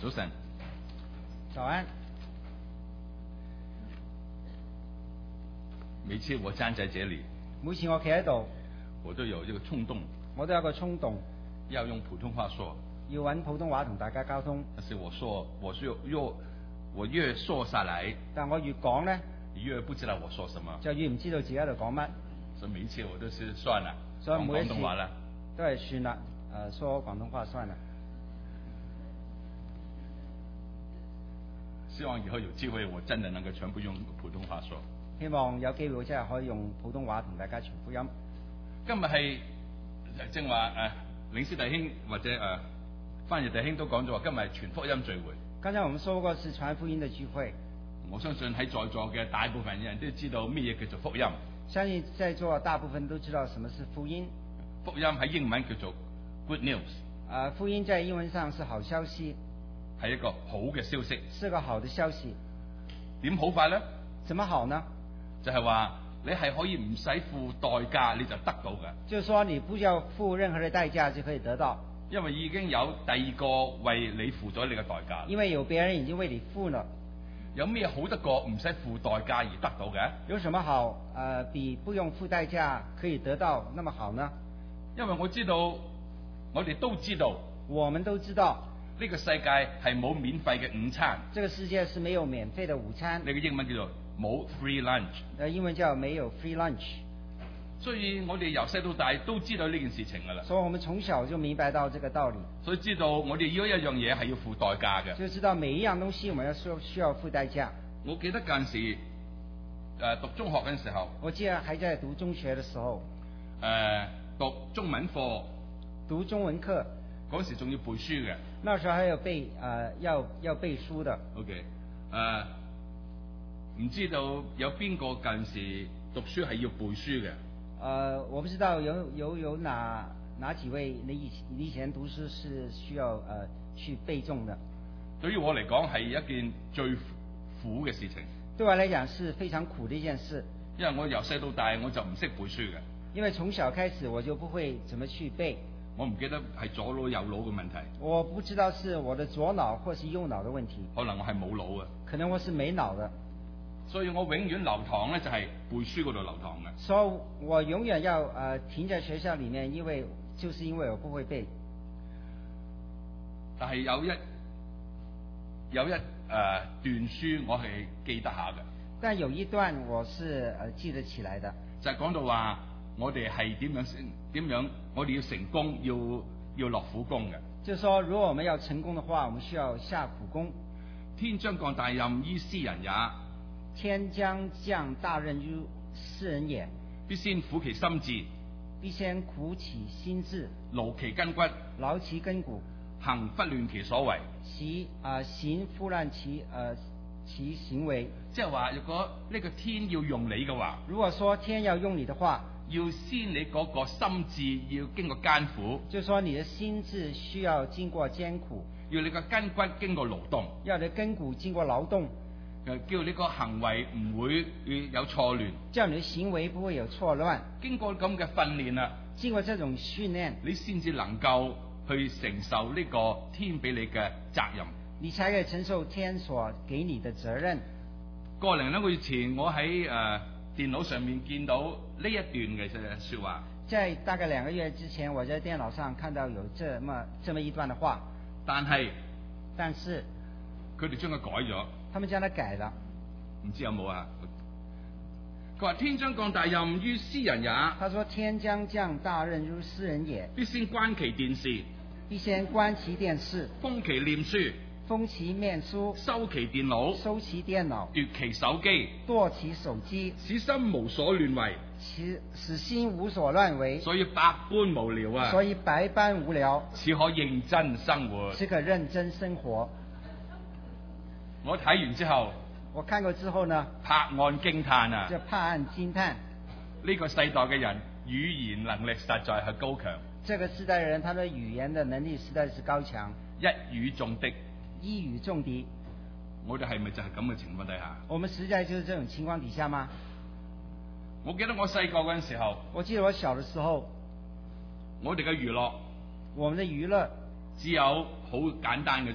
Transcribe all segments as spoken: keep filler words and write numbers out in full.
早晨， 早安。 每次我站在這裏， 每次我企喺度， 我都有一個衝動， 我都有個衝動， 要用普通話說， 要揾普通話同大家交通。 但是我說，我是越我越說下來， 但我越講呢， 越不知道我說什麼， 就越唔知道自己喺度講乜。 所以每一次我都是算了， 所以每一次講廣東話啦， 都係算啦，誒、呃，說廣東話算啦。 希望以後有機會，我真的能夠全部用普通話說。 希望有機會我真係可以用普通話同大家傳福音。 今日係正話誒，領事弟兄或者誒、呃、翻譯弟兄都講咗話，今日係全福音聚會。 剛才我們說過是傳福音的聚會。 我相信喺在座嘅大部分人都知道咩嘢叫做福音。 相信在座大部分都知道什麼是福音。 福音喺英文叫做 good news。 呃，福音在英文上是好消息， 係一個好嘅消息。 是個好的消息。 點好法呢？ 怎麼好呢？ 就係話你係可以唔使付代價你就得到嘅。 就是說你不需要付任何的代價就可以得到。 因為已經有第二個為你付咗你嘅代價。 因為有別人已經為你付了。 有咩好得過唔使付代價而得到嘅？ 有什麼好？呃，比不用付代價可以得到那麼好呢？ 因為我知道，我哋都知道， 我們都知道呢個世界係冇免費嘅午餐。 這個世界是沒有免費的午餐。 你嘅英文叫做冇 free lunch。 呃，英文叫沒有 free lunch。 所以我哋由細到大都知道呢件事情㗎啦。 所以我們從小就明白到這個道理。 所以知道我哋要一樣嘢係要付代價嘅。 就知道每一樣東西我們要需需要付代價。 我記得嗰陣時誒、呃、讀中學嗰陣時候， 我記得還在讀中學嘅時候， 誒、呃、讀中文課， 讀中文課嗰時仲要背書嘅。 那時候還有背誒、呃、要要背書的。 OK，誒唔知道有邊個近時讀書係要背書嘅？ 呃，我不知道有有有哪哪幾位你以你以前讀書是需要呃去背誦的？ 對於我嚟講係一件最苦嘅事情。 對我來講是非常苦的一件事。 因為我由細到大我就唔識背書嘅。 因為從小開始我就不會怎麼去背。 我唔記得係左腦右腦嘅問題。 我不知道是我的左腦或是右腦的問題。 可能我係冇腦嘅。 可能我是沒腦的。 所以我永遠留堂咧就係背書嗰度留堂嘅。 所以我永遠要呃停在學校裡面，因為就是因為我不會背。 但係有一有一誒、呃、段書我係記得下嘅。 但有一段我是呃記得起來的。 就係講到話我哋係點樣點樣，我哋要成功要要落苦功嘅。 就是說，如果我們要成功的話，我們需要下苦功。 天將降大任於斯人也。 天將降大任於斯人也， 必先苦其心志， 必先苦其心志， 勞其筋骨， 勞其筋骨， 行拂亂其所為， 其啊、呃、行拂亂其呃其行為。 即係話，如果呢個天要用你嘅話， 如果說天要用你的話， 要先你嗰個心智要經過艱苦， 就是說你的心智需要經過艱苦， 要你個筋骨經過勞動， 要你的筋骨經過勞動。 叫你個行為唔會有錯亂， 叫你的行為不會有錯亂。 經過咁嘅訓練啦， 經過這種訓練， 你先至能夠去承受呢個天俾你嘅責任， 你才可以承受天所給你的責任。 個零兩個月前，我喺誒、呃、電腦上面見到呢一段嘅説話。 在大概兩個月之前，我在電腦上看到有這麼這麼一段的話， 但係但是佢哋將佢改咗。 他們將它改了， 唔知有冇啊？佢話天將降大任於斯人也。 他說天將降大任於斯人也， 必先關其電視， 必先關其電視， 封其臉書， 封其面書， 收其電腦， 收其電腦， 奪其手機， 奪其手機， 使心無所亂為， 使使心無所亂為， 所以百般無聊啊！ 所以百般無聊， 只可認真生活， 只可認真生活。 我睇完之後， 我看過之後呢， 拍案驚嘆啊！ 就拍案驚嘆。 呢個世代嘅人語言能力實在係高強。 這個世代人，他的語言的能力實在是高強， 一語中的， 一語中的。 我哋係咪就係咁嘅情況底下？ 我們實在就是這種情況底下嗎？ 我記得我細個嗰陣時候， 我記得我小的時候， 我哋嘅娛樂， 我們的娛樂只有好簡單嘅啫。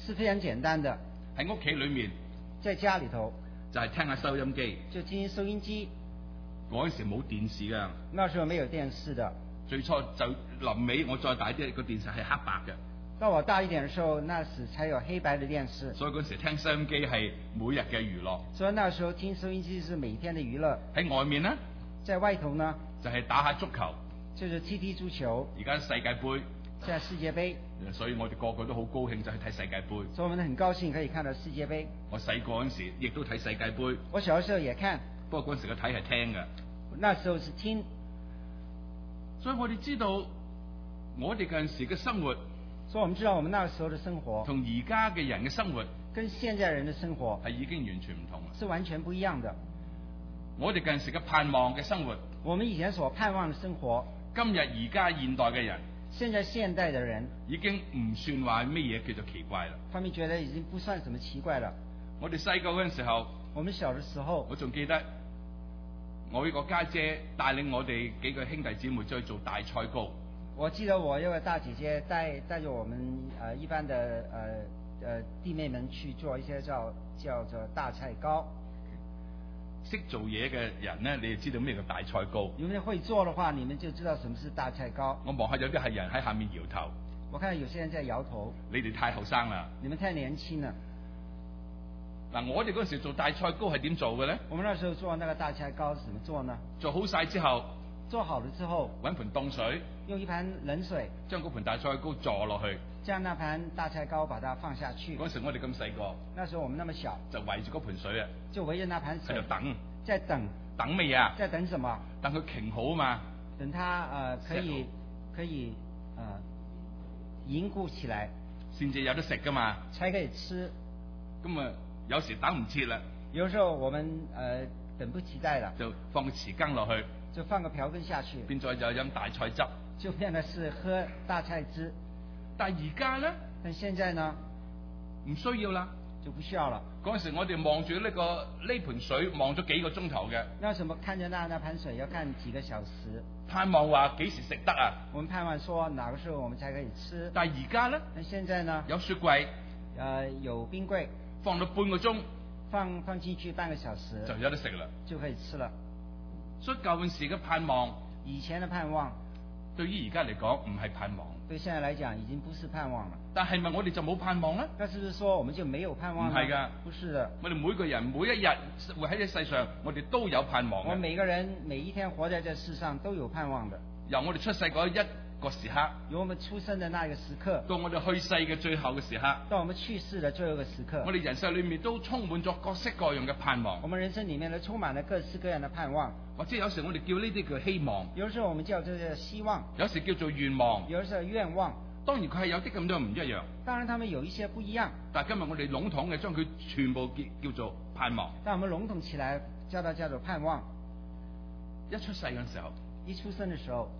是非常簡單的， 喺屋企裏面在家裏頭就係聽下收音機。 就聽收音機。 嗰陣時冇電視㗎， 那時候沒有電視的。 最初就臨尾我再大啲，個電視係黑白嘅。 到我大一點的時候，那時才有黑白的電視。 所以嗰時聽收音機係每日嘅娛樂。 所以那時候聽收音機是每天的娛樂。 喺外面呢， 在外頭呢， 就係打下足球。 就是踢踢足球。 而家世界盃， 現在世界盃， 所以我哋個個都好高興就去睇世界盃。 所以我們很高興可以看到世界盃。 我細個嗰陣時亦都睇世界盃。 我小的時候也看。 不過嗰陣時嘅睇係聽嘅。 那時候是聽。 所以我哋知道我哋嗰陣時嘅生活。 所以我們知道我們那個時候的生活同而家嘅人嘅生活跟現在人的生活係已經完全唔同啦， 是完全不一樣的。 我哋近時嘅盼望嘅生活， 我們以前所盼望的生活， 今日而家現代嘅人， 現在現代的人已經唔算話咩嘢叫做奇怪啦。 他們覺得已經不算什麼奇怪了。 我哋細個嗰陣時候， 我們小的時候， 我仲記得我一個家姐帶領我哋幾個兄弟姊妹去做大菜糕。 我記得我有個大姐姐帶帶着我們呃一般的呃呃弟妹們去做一些叫叫做大菜糕。 識做嘢嘅人呢，你就知道咩叫大菜糕。 如果你會做的話，你們就知道什麼是大菜糕。 我望下有啲係人喺下面搖頭。 我看有些人在搖頭。 你哋太後生啦。 你們太年輕了。 嗱，我哋嗰時做大菜糕係點做嘅咧？ 我們那時候做那個大菜糕是怎麼做呢？ 做好晒之後。 做好了之後， 揾盆凍水， 用一盤冷水， 將嗰盤大菜糕坐落去， 將那盤大菜糕把它放下去。 嗰時我哋咁細個， 那時候我們那麼小， 就圍住嗰盤水啊， 就圍着那盤水， 喺度等， 在等， 等乜嘢啊？ 在等什麼？ 等佢凝好啊嘛， 等它呃可以可以呃凝固起來， 先至有得食噶嘛， 才可以吃。 咁啊，有時等唔切啦， 有時候我們呃等不及待了， 就放個匙羹落去。 就放個瓢羹下去， 變咗就飲大菜汁， 就變得是喝大菜汁。 但係而家咧， 但現在呢， 唔需要啦， 就不需要了。 嗰陣時我哋望住呢個呢盆水，望咗幾個鐘頭嘅。 那什麼看着那那盤水要看幾個小時？ 盼望話幾時食得啊？ 我們盼望說哪個時候我們才可以吃？ 但係而家咧， 那現在呢？ 有雪櫃， 呃，有冰櫃， 放到半個鐘， 放放進去半個小時就有得食啦， 就可以吃了。 所以舊陣時嘅盼望， 以前的盼望， 對於而家嚟講唔係盼望。 對現在來講已經不是盼望了。 但係咪我哋就冇盼望咧？ 那是不是說我們就沒有盼望呢？ 唔係㗎， 不是的。 我哋每個人每一日活喺呢世上，我哋都有盼望嘅。 我每個人每一天活在這世上都有盼望的。 由我哋出世嗰一個時刻， 由我們出生的那個時刻， 到我哋去世嘅最後嘅時刻， 到我們去世的最後一個時刻， 我哋人生裏面都充滿咗各式各樣嘅盼望。 我們人生裏面都充滿了各式各樣的盼望， 或者有時我哋叫呢啲叫希望， 有時候我們叫這個希望， 有時叫做願望， 有時候願望。 當然佢係有啲咁多唔一樣， 當然他們有一些不一樣， 但係今日我哋籠統嘅將佢全部叫叫做盼望。 但我們籠統起來叫它叫做盼望。 一出世嘅時候， 一出生的時候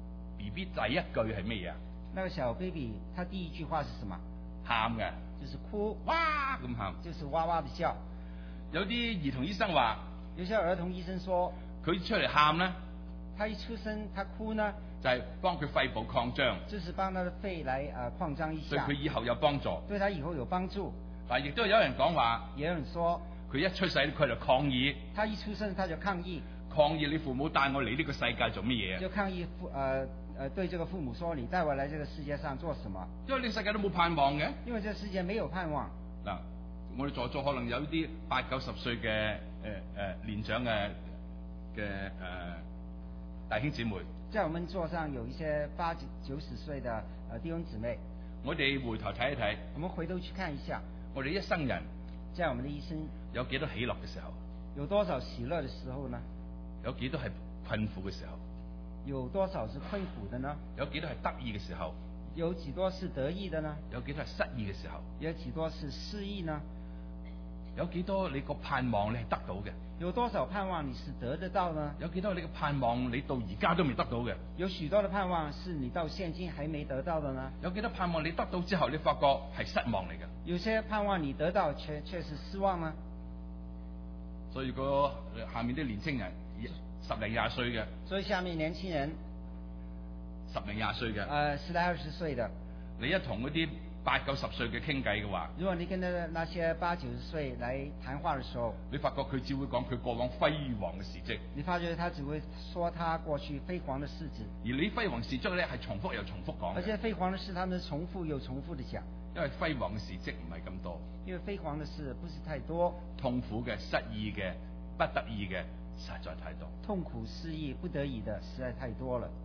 B B 第一句係咩嘢啊？ 那個小 baby 他第一句話是什麼？ 喊嘅， 就是哭， 哇咁喊， 就是哇哇的叫。 有啲兒童醫生話， 有些兒童醫生說， 佢出嚟喊咧， 他一出生他哭呢， 就係幫佢肺部擴張， 就是幫他的肺來呃擴張一下， 對佢以後有幫助， 對他以後有幫助。 但亦都有人講話， 也有人說， 佢一出世佢就抗議， 他一出生他就抗議， 抗議你父母帶我嚟呢個世界做乜嘢啊？ 就抗議父呃呃對這個父母說，你帶我來這個世界上做什麼？ 因為呢個世界都冇盼望嘅， 因為這個世界沒有盼望。 嗱，我哋在座可能有啲八九十歲嘅誒誒年長嘅嘅誒弟兄姊妹， 在我們座上有一些八九九十歲的呃弟兄姊妹， 我哋回頭睇一睇， 我們回頭去看一下， 我哋一生人在我們的一生有幾多喜樂嘅時候， 有多少喜樂的時候呢？ 有幾多係困苦嘅時候， 有多少是困苦的呢？ 有幾多係得意嘅時候， 有幾多是得意的呢？ 有幾多係失意嘅時候， 有幾多是失意呢？ 有幾多你個盼望你係得到嘅？ 有多少盼望你是得得到呢？ 有幾多你嘅盼望你到而家都未得到嘅？ 有許多的盼望是你到現今還沒得到的呢？ 有幾多盼望你得到之後你發覺係失望嚟嘅？ 有些盼望你得到卻卻是失望呢？ 所以個下面啲年青人十零廿歲嘅， 所以下面年輕人十零廿歲嘅， 呃十來二十歲的， 你一同嗰啲八九十歲嘅傾偈嘅話， 如果你跟那那些八九十歲來談話的時候， 你發覺佢只會講佢過往輝煌嘅事蹟， 你發覺他只會說他過去輝煌的事蹟， 而你輝煌事蹟咧係重複又重複講嘅， 而且輝煌的事，他們重複又重複的講， 因為輝煌嘅事蹟唔係咁多， 因為輝煌的事不是太多， 痛苦嘅、失意嘅、不得已嘅實在太多， 痛苦、失意、不得已的實在太多了。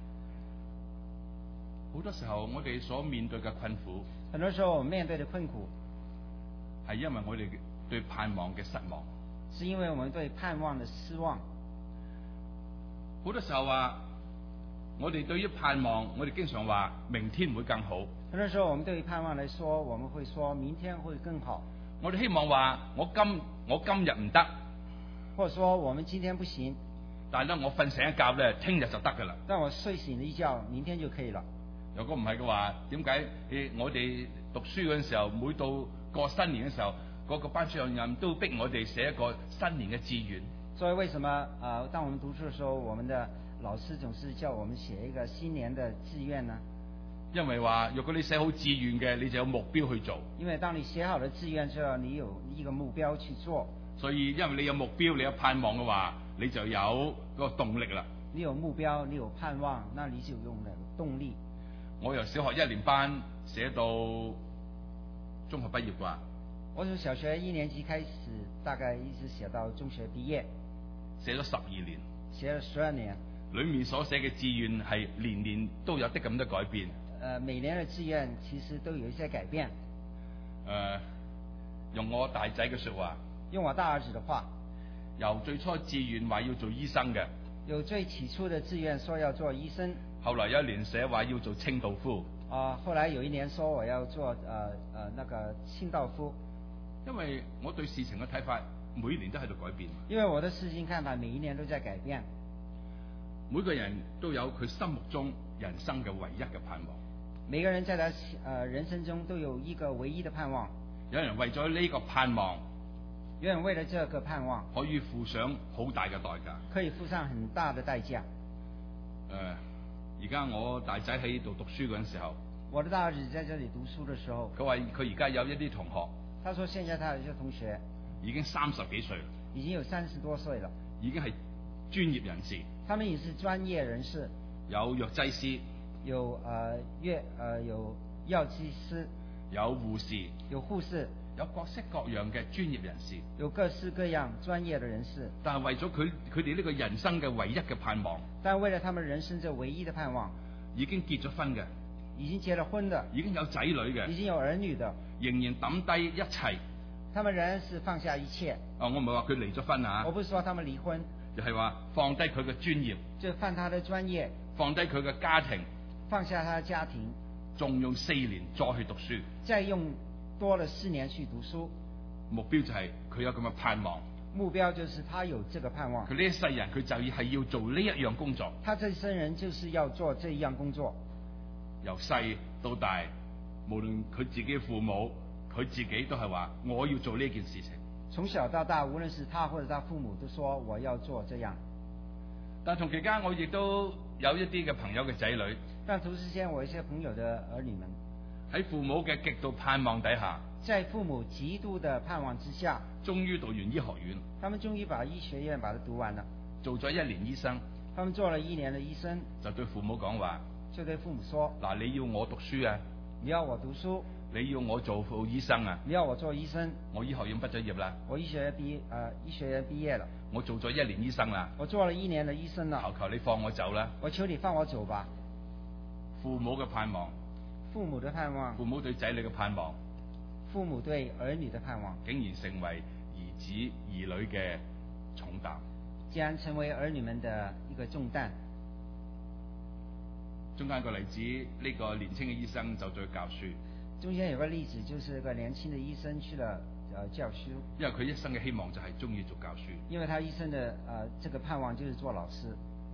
好多時候我哋所面對嘅困苦， 很多時候我們面對的困苦， 係因為我哋對盼望嘅失望， 是因為我們對盼望的失望。 好多時候話，我哋對於盼望，我哋經常話明天會更好。 很多時候我們對於盼望來說，我們會說明天會更好。 我哋希望話我今我今日唔得， 或者說我們今天不行， 但係咧我瞓醒一覺咧，聽日就得噶啦。 但我睡醒了一覺，明天就可以了。 如果唔係嘅話，點解誒我哋讀書嗰陣時候，每到過新年嘅時候，嗰、那個班主任都逼我哋寫一個新年嘅志願？ 所以為什麼啊、呃？當我們讀書嘅時候，我們的老師總是叫我們寫一個新年的志願呢？ 因為話，如果你寫好志願嘅，你就有目標去做。 因為當你寫好了志願之後，你有一個目標去做。 所以因為你有目標，你有盼望嘅話，你就有嗰個動力啦。 你有目標，你有盼望，那你就用那個動力。 我由小學一年班寫到中學畢業啩。 我從小學一年級開始，大概一直寫到中學畢業， 寫咗十二年， 寫了十二年。 裏面所寫嘅志願係年年都有啲咁多改變。 呃，每年嘅志願其實都有一些改變。 誒、呃，用我大仔嘅說話， 用我大兒子的話， 由最初志願話要做醫生嘅， 有最起初的志願說要做醫生， 後來有一年寫話要做清道夫。 啊、呃，後來有一年說我要做呃呃那個清道夫。 因為我對事情嘅睇法每年都喺度改變。 因為我的事情看法每一年都在改變。 每個人都有佢心目中人生嘅唯一嘅盼望。 每個人在他呃人生中都有一個唯一的盼望。 有人為咗呢個盼望， 有人為了這個盼望， 可以付上好大嘅代價。 可以付上很大的代價。誒、 呃，而家我大仔喺度讀書嗰陣時候， 我的大兒子在這裡讀書的時候， 佢話佢而家有一啲同學， 他說現在他有一些同學已經三十幾歲啦， 已經有三十多歲了， 已經係專業人士， 他們也是專業人士， 有藥劑師， 有呃藥呃有藥劑師， 有護士， 有護士， 有各式各樣嘅專業人士， 有各式各樣專業的人士。 但係為咗佢佢哋呢個人生嘅唯一嘅盼望， 但為了他們人生這唯一的盼望， 已經結咗婚嘅， 已經結了婚的， 已經有仔女嘅， 已經有兒女的， 仍然抌低一切。 他們仍然是放下一切。 啊，我唔係話佢離咗婚啊， 我不是說他們離婚， 就係話放低佢嘅專業， 就放他的專業， 放低佢嘅家庭， 放下他的家庭， 仲用四年再去讀書， 再用多了四年去讀書。 目標就係佢有咁嘅盼望。 目標就是他有這個盼望。 佢呢一世人佢就係要做呢一樣工作。 他這一生人就是要做這一樣工作。 由細到大，無論佢自己嘅父母，佢自己都係話我要做呢件事情。 從小到大，無論是他或者他父母，都說我要做這樣。 但同期間，我亦都有一啲嘅朋友嘅仔女。 但同時間，我一些朋友的兒女們喺父母嘅極度盼望底下， 在父母極度的盼望之下， 終於讀完醫學院。 他們終於把醫學院把它讀完了， 做咗一年醫生。 他們做了一年的醫生， 就對父母講話， 就對父母說： 嗱，你要我讀書啊， 你要我讀書， 你要我做副醫生啊， 你要我做醫生， 我醫學院畢咗業啦， 我醫學院畢呃醫學院畢業了， 我做咗一年醫生啦， 我做了一年的醫生了， 求求你放我走啦， 我求你放我走吧。 父母嘅盼望， 父母的盼望， 父母對仔女嘅盼望， 父母對兒女的盼望， 竟然成為兒子兒女嘅重擔， 竟然成為兒女們的一個重擔。 中間一個例子，呢、這個年輕嘅醫生就去教書。 中間有個例子，就是一個年輕的醫生去了呃教書。 因為佢一生嘅希望就係中意做教書。 因為他一生的呃這個盼望就是做老師。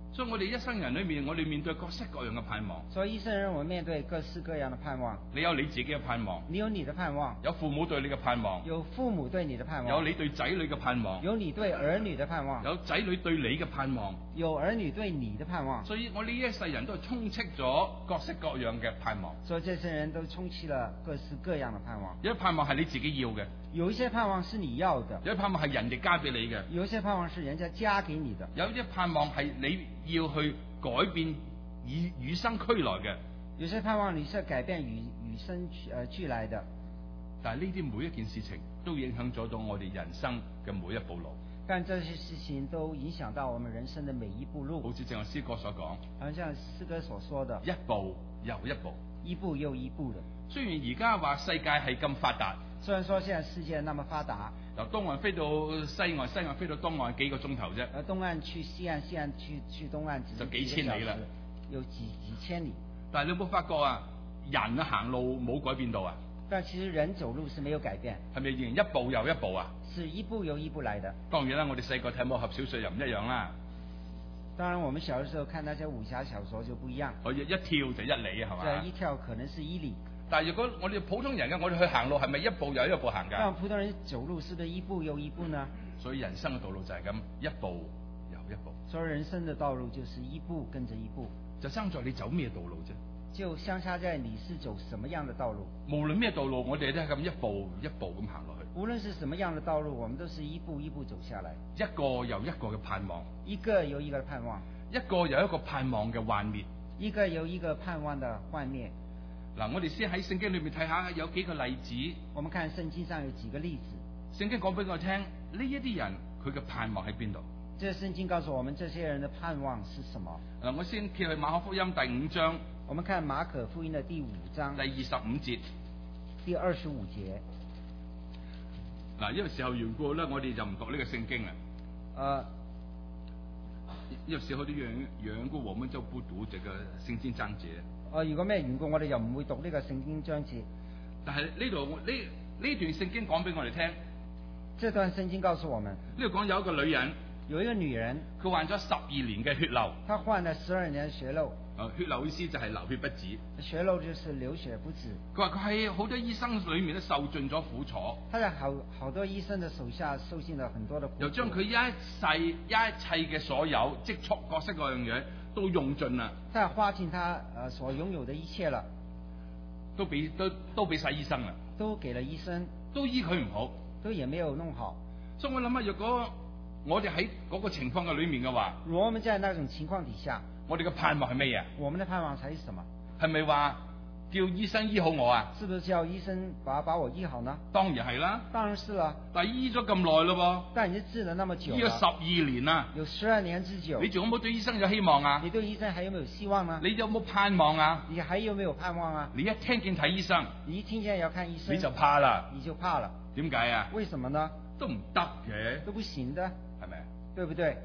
所以我哋一生人裏面，我哋面對各式各樣嘅盼望。 所以一生人我面對各式各樣的盼望。 你有你自己嘅盼望， 你有你的盼望， 有父母對你嘅盼望， 有父母對你的盼望， 有你對仔女嘅盼望， 有你對兒女的盼望， 有仔女對你嘅盼望。 有兒女對你的盼望。 所以我呢一世人都係充斥咗各式各樣嘅盼望。 所以這些人都充斥了各式各樣的盼望。 有啲盼望係你自己要嘅， 有一些盼望是你要的， 有啲盼望係人哋加俾你嘅， 有一些盼望是人家加給你的， 有啲盼望係你要去改變與與生俱來嘅。 有些盼望你是改變與與生呃俱來的。 但係呢啲每一件事情都影響咗到我哋人生嘅每一步路。 但這些事情都影響到我們人生的每一步路。 好似正如詩歌所講， 好像詩歌所說的， 一步又一步， 一步又一步的。 雖然而家話世界係咁發達， 雖然說現在世界那麼發達， 由東岸飛到西岸，西岸飛到東岸幾個鐘頭啫。 呃，東岸去西岸，西岸去去東岸只就幾千里啦， 有幾幾千里。 但係你有冇發覺啊？人啊行路冇改變到啊？ 但其實人走路是沒有改變， 係咪仍然一步又一步啊？ 是一步又一步來的。 當然啦，我哋細個睇武俠小說又唔一樣啦。 當然，我們小的時候看那些武俠小說就不一樣。 我一跳就一里係嘛？ 這一跳可能是一里。 但係如果我哋普通人嘅，我哋去行路係咪一步又一步行㗎？ 但普通人走路是不是一步又一步呢？ 所以人生嘅道路就係咁，一步又一步。 所以人生的道路就是一步跟着一步。 就爭在你走咩道路啫？ 就相差在你是走什麼樣的道路。 無論咩道路，我哋都係咁一步一步咁行落去。 無論是什麼樣的道路，我們都是一步一步走下來。 一個又一個嘅盼望， 一個又一個的盼望， 一個又一個盼望嘅幻滅， 一個又一個盼望的幻滅。 嗱，我哋先喺聖經裏面睇下有幾個例子。 我們看聖經上有幾個例子。 聖經講俾我聽，呢一啲人佢嘅盼望喺邊度？ 這聖經告訴我們這些人的盼望是什麼？ 嗱，我先揭去馬可福音第五章。 我們看馬可福音的第五章第二十五節。 第二十五節。 嗱，因為時候緣故咧，我哋就唔讀呢個聖經啦。 呃， 因為時候的緣緣故，我們就不讀這個聖經章節。 呃，如果咩緣故，我哋就唔會讀呢個聖經章節。 但係呢度呢呢段聖經講俾我哋聽。 這段聖經告訴我們， 呢度講有一個女人， 有一個女人， 佢患咗十二年嘅血漏。 她患了十二年的血漏。 誒，血漏意思就係流血不止。 血漏就是流血不止。 佢話佢喺好多醫生裏面都受盡咗苦楚。 他在好好多醫生的手下受盡了很多的苦楚。 又將佢一世一切嘅所有積蓄各式各樣嘢都用盡啦。 他花盡他誒所擁有的一切了， 都俾都都俾晒醫生啦。 都給了醫生， 都醫佢唔好， 都也沒有弄好。 所以我諗下，若果我哋喺嗰個情況嘅裏面嘅話， 如果我們在那種情況底下， 我哋嘅盼望係咩嘢？ 我們的盼望才是什麼？ 係咪話叫醫生醫好我啊？ 是不是叫醫生把把我醫好呢？ 當然係啦。 當然是啦。 但係醫咗咁耐咯噃。 但已經治了那麼久了。 醫咗十二年啦。 有十二年之久。 你仲有冇對醫生有希望啊？ 你對醫生還有沒有希望呢？ 你有冇盼望啊？ 你還有沒有盼望啊？ 你一聽見睇醫生， 你一聽見要看醫生， 你就怕啦。 你就怕了。 點解啊？ 為什麼呢？ 都唔得嘅。 都不行的。 係咪？ 對不對？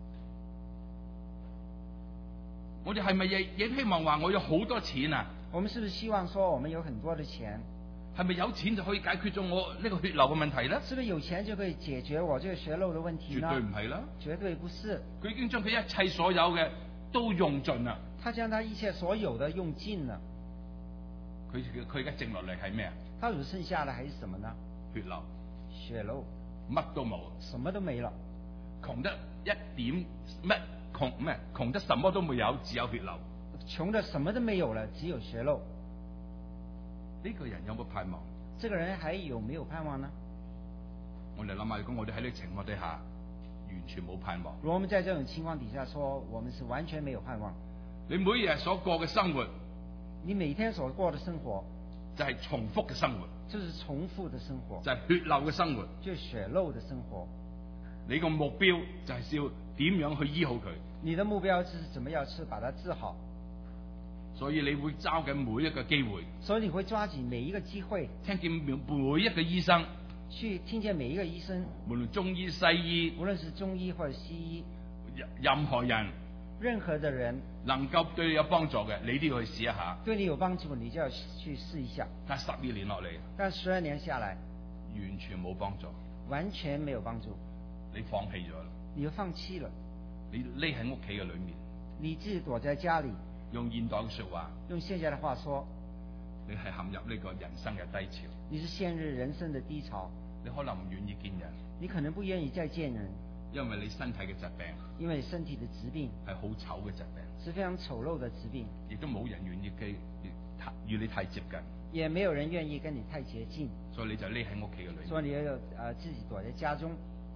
我哋係咪亦亦希望話我有好多錢啊？ 我們是不是希望說我們有很多的錢？ 係咪有錢就可以解決咗我呢個血流嘅問題咧？ 是不是有錢就可以解決我這個血漏的問題呢？ 絕對唔係啦。 絕對不是。 佢已經將佢一切所有嘅都用盡啦。 他將他一切所有的用盡了。 佢佢而家剩落嚟係咩啊？ 他所剩下的還是什麼呢？ 血流。 血漏。 乜都冇。 什麼都沒了。 窮得一點乜窮咩？窮得什麼都沒有，只有血流。 窮得什麼都沒有了，只有血漏。 呢個人有冇盼望？ 這個人還有沒有盼望呢？ 我哋諗下，如果我哋喺呢個情況底下，完全冇盼望。 如果我們在這種情況底下說，我們是完全沒有盼望。 你每日所過嘅生活， 你每天所過的生活， 就係重複嘅生活， 就是重複的生活， 就係血漏嘅生活， 就是血漏的生活。 你個目標就係要點樣去醫好佢。 你的目標就是怎麼樣去把它治好。 所以你會抓緊每一個機會， 所以你會抓緊每一個機會， 聽見每一個醫生， 去聽見每一個醫生， 無論中醫西醫， 無論是中醫或者西醫， 任何人， 任何的人能夠對你有幫助嘅，你都要去試一下。 對你有幫助，你就要去試一下。 但十二年落嚟， 但十二年下來， 完全冇幫助， 完全沒有幫助。 你放棄咗啦， 你就放棄了， 你匿喺屋企嘅裏面， 你自己躲在家裏， 用現代嘅說話， 用現在的話說， 你係陷入呢個人生嘅低潮， 你是陷入人生的低潮， 你可能唔願意見人， 你可能不願意再見人， 因為你身體嘅疾病因為身體的疾病係好醜嘅疾病， 是非常醜陋的疾病， 亦都冇人願意嘅與你太接近， 也沒有人願意跟你太接近， 所以你就匿喺屋企嘅裏面。 所以你要呃自己躲在家中。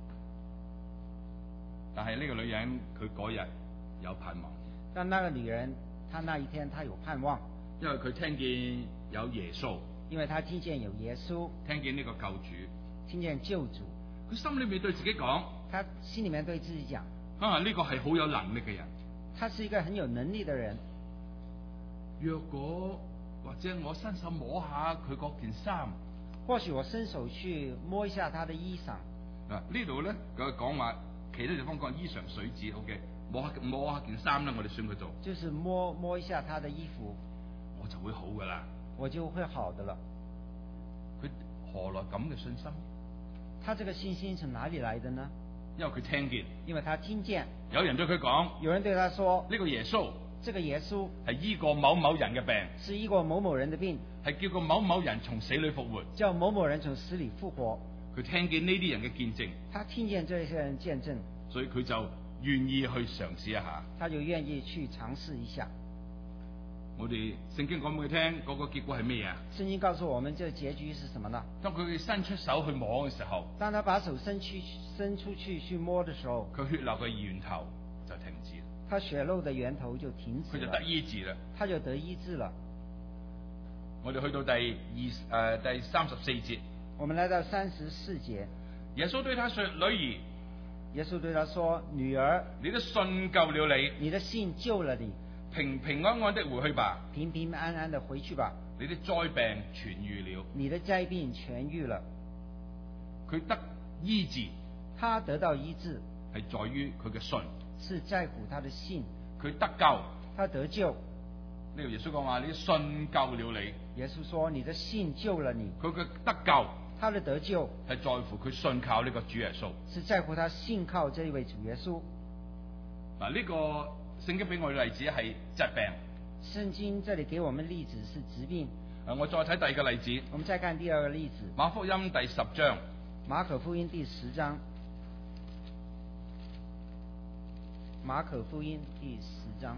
但係呢個女人佢嗰日有盼望， 但那個女人，她那一天她有盼望， 因為佢聽見有耶穌， 因為她聽見有耶穌， 聽見呢個救主， 聽見救主， 佢心裏面對自己講， 她心裏面對自己講， 啊呢個係好有能力嘅人。 他是一個很有能力的人。 若果或者我伸手摸下佢嗰件衫， 或許我伸手去摸一下他的衣裳。 啊呢度咧佢講話，其他地方講衣裳水子 ，OK， 摸下摸下件衫咧，我哋算佢做， 就是摸摸一下他的衣服， 我就會好噶啦。 我就會好的了。 佢何來咁嘅信心？ 他這個信心從哪裡來的呢？ 因為佢聽見， 因為他聽見有人對佢講， 有人對他說， 呢個耶穌， 這個耶穌係醫過某某人嘅病， 是醫過某某人的病， 係叫過某某人從死裏復活， 叫某某人從死裡復活。 佢聽見呢啲人嘅見證， 他聽見這些人見證， 所以佢就願意去嘗試一下。 他就願意去嘗試一下。 我哋聖經講俾佢聽，嗰個結果係咩啊？ 聖經告訴我們，這結局是什麼呢？ 當佢伸出手去摸嘅時候， 當他把手伸去伸出去去摸的時候， 佢血流嘅源頭就停止， 他血漏的源頭就停止， 佢就得醫治啦。 他就得醫治了。 我哋去到第二誒、呃、第三十四節， 我們來到三十四節， 耶穌對他說：女兒， 耶穌對他說：女兒， 你的信救了你， 你的信救了你， 平平安安的回去吧， 平平安安的回去吧， 你的災病痊愈了。 你的災病痊愈了。 佢得醫治， 他得到醫治係在於佢嘅信， 是在乎他的信。 佢得救， 他得救。 呢個耶穌講話：你的信救了你。 耶穌說：你的信救了你。 佢嘅得救， 他的得救係在乎佢信靠呢個主耶穌， 是在乎他信靠這一位主耶穌。 嗱，呢個聖經俾我嘅例子係疾病。 聖經這裡給我們例子是疾病。 誒，我再睇第二個例子。 我們再看第二個例子。 馬福音第十章。 馬可福音第十章。馬可福音第十章。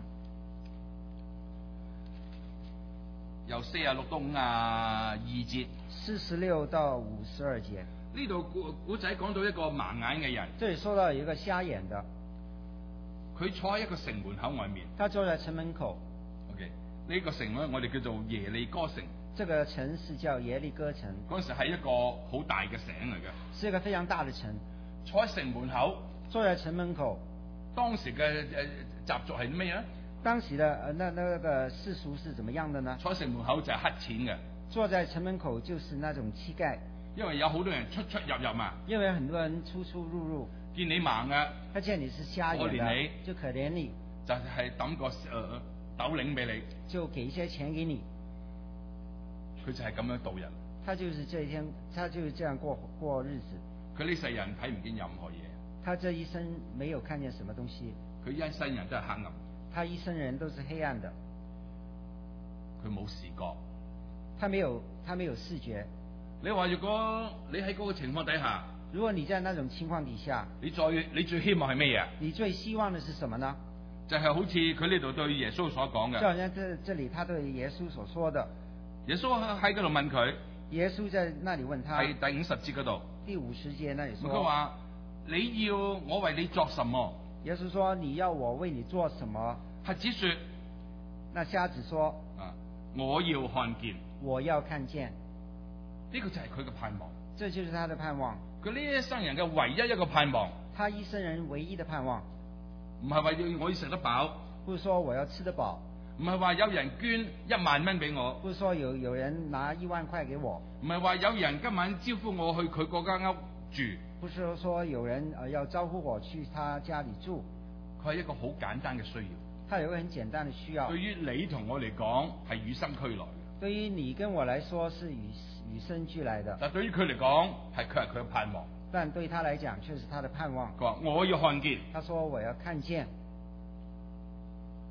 由四十六到五十二節。 四十六到五十二節。 呢度古古仔講到一個盲眼嘅人。 這裡說到有一個瞎眼的， 佢坐喺一個城門口外面。 他坐在城門口。 OK，呢個城咧，我哋叫做耶利哥城。 這個城市叫耶利哥城。 嗰陣時係一個好大嘅城嚟嘅。 是一個非常大的城。 坐喺城門口。 坐在城門口。 當時嘅誒習俗係咩咧？ 當時的呃那那個世俗是怎麼樣的呢？ 坐喺城門口就係乞錢嘅。 坐在城門口就是那種乞丐。 因為有好多人出出入入嘛。 因為很多人出出入入。 見你盲啊， 他見你是瞎眼的， 可憐你， 就可憐你， 就係抌個誒斗零俾你， 就給一些錢給你。 佢就係咁樣度人。 他就是這一天，他就是這樣過過日子。 佢呢世人睇唔見任何嘢。 他這一生沒有看見什麼東西。 佢一生人都係黑暗。 他一生人都是黑暗的。 佢冇視覺。 他沒有，他沒有視覺。 你話如果你喺嗰個情況底下， 如果你在那種情況底下， 你最你最希望係咩嘢？ 你最希望的是什麼呢？ 就係好似佢呢度對耶穌所講嘅。 就好像這這裡他對耶穌所說的。 耶穌喺嗰度問佢。 耶穌在那裡問他。 係第五十節嗰度。 第五十節那裡說。 佢話：你要我為你作什麼？ 耶穌說：你要我為你做什麼？ 瞎子說： 那瞎子說： 啊，我要看見。 我要看見。 呢個就係佢嘅盼望。 這就是他的盼望。 佢呢一生人嘅唯一一個盼望。 他一生人唯一的盼望。 唔係話要我要食得飽。 不是說我要吃得飽。 唔係話有人捐一萬蚊俾我。 不是說有有人拿一萬塊給我。 唔係話有人今晚招呼我去佢嗰間屋住。 不是說有人呃要招呼我去他家裡住。 佢係一個好簡單嘅需要。 他有一個很簡單的需要。 對於你同我嚟講係與生俱來嘅。 對於你跟我來說是與與生俱來的。 但對於佢嚟講係佢係佢嘅盼望。 但對他來講，卻是他的盼望。 佢話我要看見。 他說我要看見。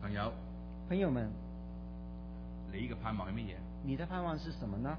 朋友， 朋友們， 你嘅盼望係乜嘢？ 你的盼望是什麼呢？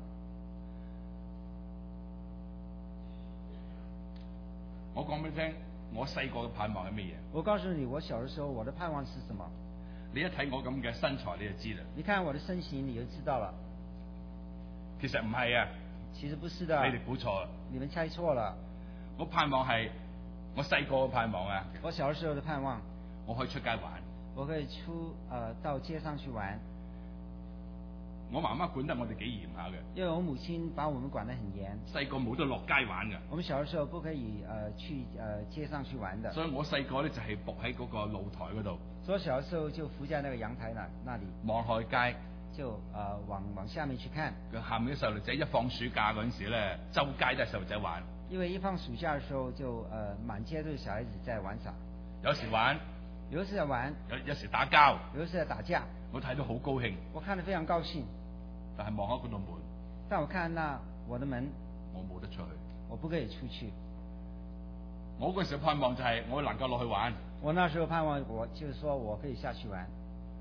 我講俾你聽，我細個嘅盼望係乜嘢？ 我告訴你，我小的時候我的盼望是什麼？ 你一睇我咁嘅身材，你就知啦。 你看我的身形，你就知道了。 其實唔係啊， 其實不是的。 你哋估錯啦。 你們猜錯了。 我盼望係我細個嘅盼望啊。 我小時候的盼望， 我可以出街玩。 我可以出呃到街上去玩。 我媽媽管得我哋幾嚴下嘅。 因為我母親把我們管得很嚴。 細個冇得落街玩嘅。 我們小的時候不可以呃去呃街上去玩的。 所以我細個咧就係伏喺嗰個露台嗰度。 所以小的時候就伏在那個陽台那那裡。望海街。 就呃往往下面去看。 下面啲細路仔一放暑假嗰陣時咧，周街都係細路仔玩。 因為一放暑假嘅時候就呃滿街都是小孩子在玩耍。 有時玩。 有時在玩。 有有時打交。 有時在打架。 我睇到好高興。 我看得非常高興。 但係望下嗰度門。 但我看那我的門。 我冇得出去。 我不可以出去。 我嗰時盼望就係我能夠落去玩。 我那時候盼望我就是說我可以下去玩。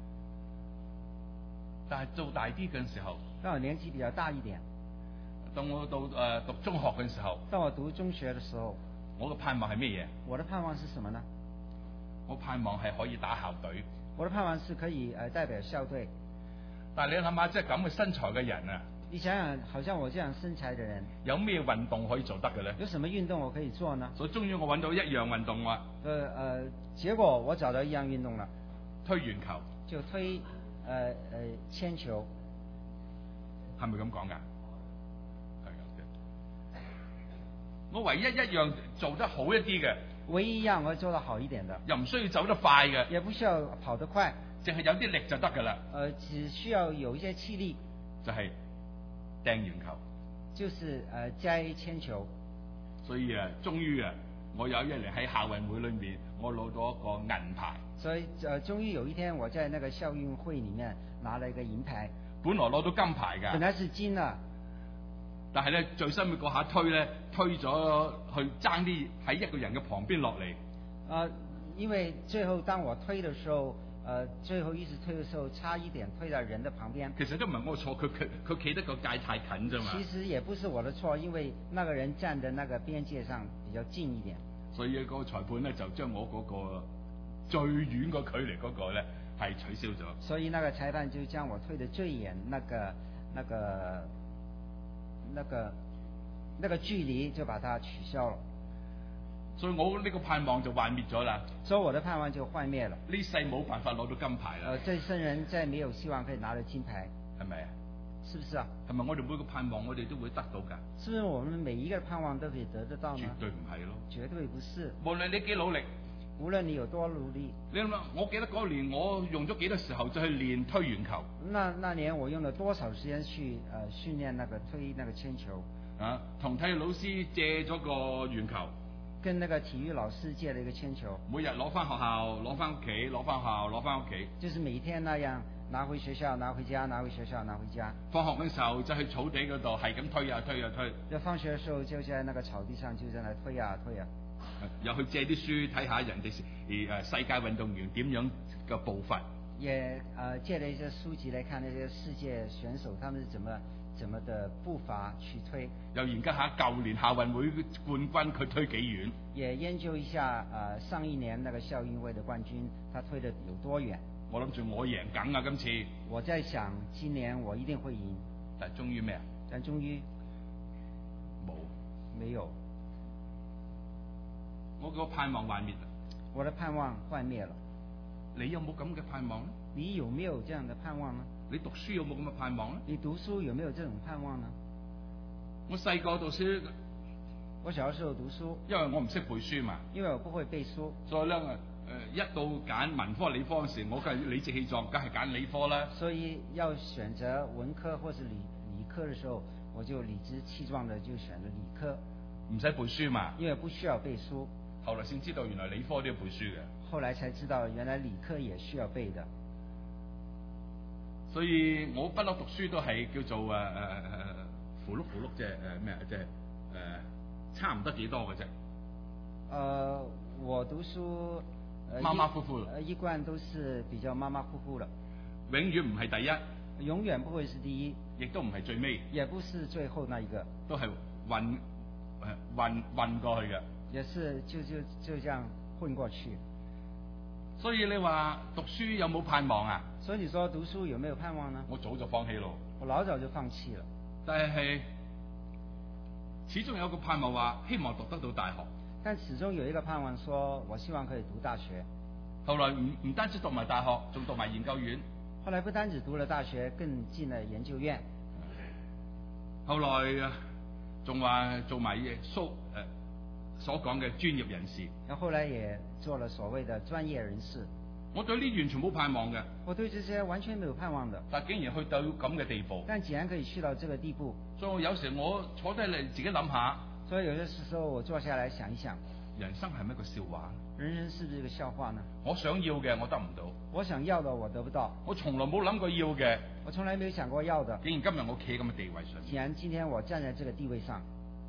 但係做大啲嘅時候， 當我年紀比較大一點， 當我到誒、呃、讀中學嘅時候， 當我讀中學嘅時候， 我嘅盼望係咩嘢？ 我的盼望是什麼呢？ 我盼望係可以打校隊。 我的盼望是可以誒、呃、代表校隊。 但係你諗下，即係咁嘅身材嘅人啊， 你想想，好像我這樣身材嘅人， 有咩運動可以做得嘅咧？ 有什麼運動我可以做呢？ 所以終於我揾到一樣運動啊！ 誒誒、呃，結果我找到一樣運動啦， 推鉛球。 就推誒誒鉛球。 係咪咁講噶？係嘅。我唯一一樣做得好一啲嘅， 唯一一樣我做得好一點的， 又唔需要走得快嘅， 也不需要跑得快， 淨係有啲力就得噶啦。 誒、呃，只需要有一些氣力， 就係掟鉛球， 就是誒摘鉛球。 所以啊，終於啊，我有一年喺校運會裏面，我攞到一個銀牌。 所以誒，終於有一天我在那個校運會裡面拿了一個銀牌。 本來攞到金牌㗎。 本來是金啊， 但係咧最深嘅嗰下推咧，推咗去爭啲喺一個人嘅旁邊落嚟。 啊、呃，因為最後當我推嘅時候，誒、呃，最後一直推嘅時候，差一點推到人的旁邊。 其實都唔係我錯，佢佢佢企得個界太近啫嘛。 其實也不是我的錯，因為那個人站的那個邊界上比較近一點。 所以嗰個裁判咧就將我嗰個最遠個距離嗰個咧係取消咗。 所以那個裁判就將我推得最遠那個那個那個那個距離就把它取消了。 所以我呢個盼望就幻滅咗啦。 所以我的盼望就幻滅了。 呢世冇辦法攞到金牌啦。 呃，這生人再沒有希望可以拿到金牌， 係咪啊？ 是不是啊？ 係咪我哋每個盼望我哋都會得到㗎？ 是不是我們每一個盼望都可以得得到呢？ 絕對唔係咯。 絕對不是。 無論你幾努力， 無論你有多努力， 你諗下，我記得嗰年我用咗幾多時候就去練推鉛球。 那那年我用了多少時間去呃訓練那個推那個鉛球？ 啊，同體育老師借咗個鉛球。 跟那個體育老師借了一個鉛球。 每日攞翻學校，攞翻屋企，攞翻學校，攞翻屋企。 就是每天那樣拿回學校，拿回家，拿回學校，拿回家。 放學嘅時候就去草地嗰度係咁推啊推啊推。 就放學嘅時候就在那個草地上就在那推啊推啊。 又去借啲書睇下人哋誒世界運動員點樣嘅步伐。 也呃借了一些書籍來看那些世界選手他們是怎麼怎麼的步伐去推。 又研究下舊年校運會冠軍佢推幾遠。 也研究一下呃上一年那個校運會的冠軍他推得有多遠。 我諗住我贏梗啊今次。 我在想今年我一定會贏。 但係終於咩啊？ 但終於冇。 沒有。 我個盼望幻滅。 我的盼望幻滅了。 你有冇咁嘅盼望呢？ 你有沒有這樣的盼望呢？ 你讀書有冇咁嘅盼望呢？ 你讀書有沒有這種盼望呢？ 我細個讀書， 我小時候讀書， 因為我唔識背書嘛。 因為我不會背書。 所以咧，誒、呃、一到揀文科理科嗰時，我梗係理直氣壯，梗係揀理科啦。 所以要選擇文科或是理理科嘅時候，我就理直氣壯地就選咗理科。 唔使背書嘛。 因為不需要背書。 後來先知道原來理科都要背書嘅。 後來才知道原來理科也需要背的。 所以我不嬲讀書都係叫做誒誒誒符碌符碌，即係誒咩啊，即係誒差唔多幾多嘅啫。 呃，我讀書， 呃馬馬虎虎啦， 呃一貫都是比較馬馬虎虎了， 永遠唔係第一， 永遠不會是第一， 亦都唔係最尾， 也不是最後那一個， 都係混誒混混過去嘅。 也是就就就這樣混過去。 所以你話讀書有冇盼望啊？ 所以你說讀書有沒有盼望呢？ 我早就放棄咯。 我老早就放棄了。 但係始終有個盼望話，希望讀得到大學。 但始終有一個盼望，說我希望可以讀大學。 後來唔唔單止讀埋大學，仲讀埋研究院。 後來不單止讀了大學，更進了研究院。 後來仲話做埋嘢蘇誒所講嘅專業人士。 然後後來也做了所謂的專業人士。 我對呢完全冇盼望嘅。 我對這些完全沒有盼望的。 但竟然去到咁嘅地步。 但竟然可以去到這個地步。 所以我有時我坐低嚟自己諗下。 所以有些時候我坐下來想一想， 人生係咪一個笑話？ 人生是不是一個笑話呢？ 我想要嘅我得唔到。 我想要的我得不到。 我從來冇諗過要嘅。 我從來沒有想過要的。 竟然今日我企喺咁嘅地位上。 既然今天我站在這個地位上，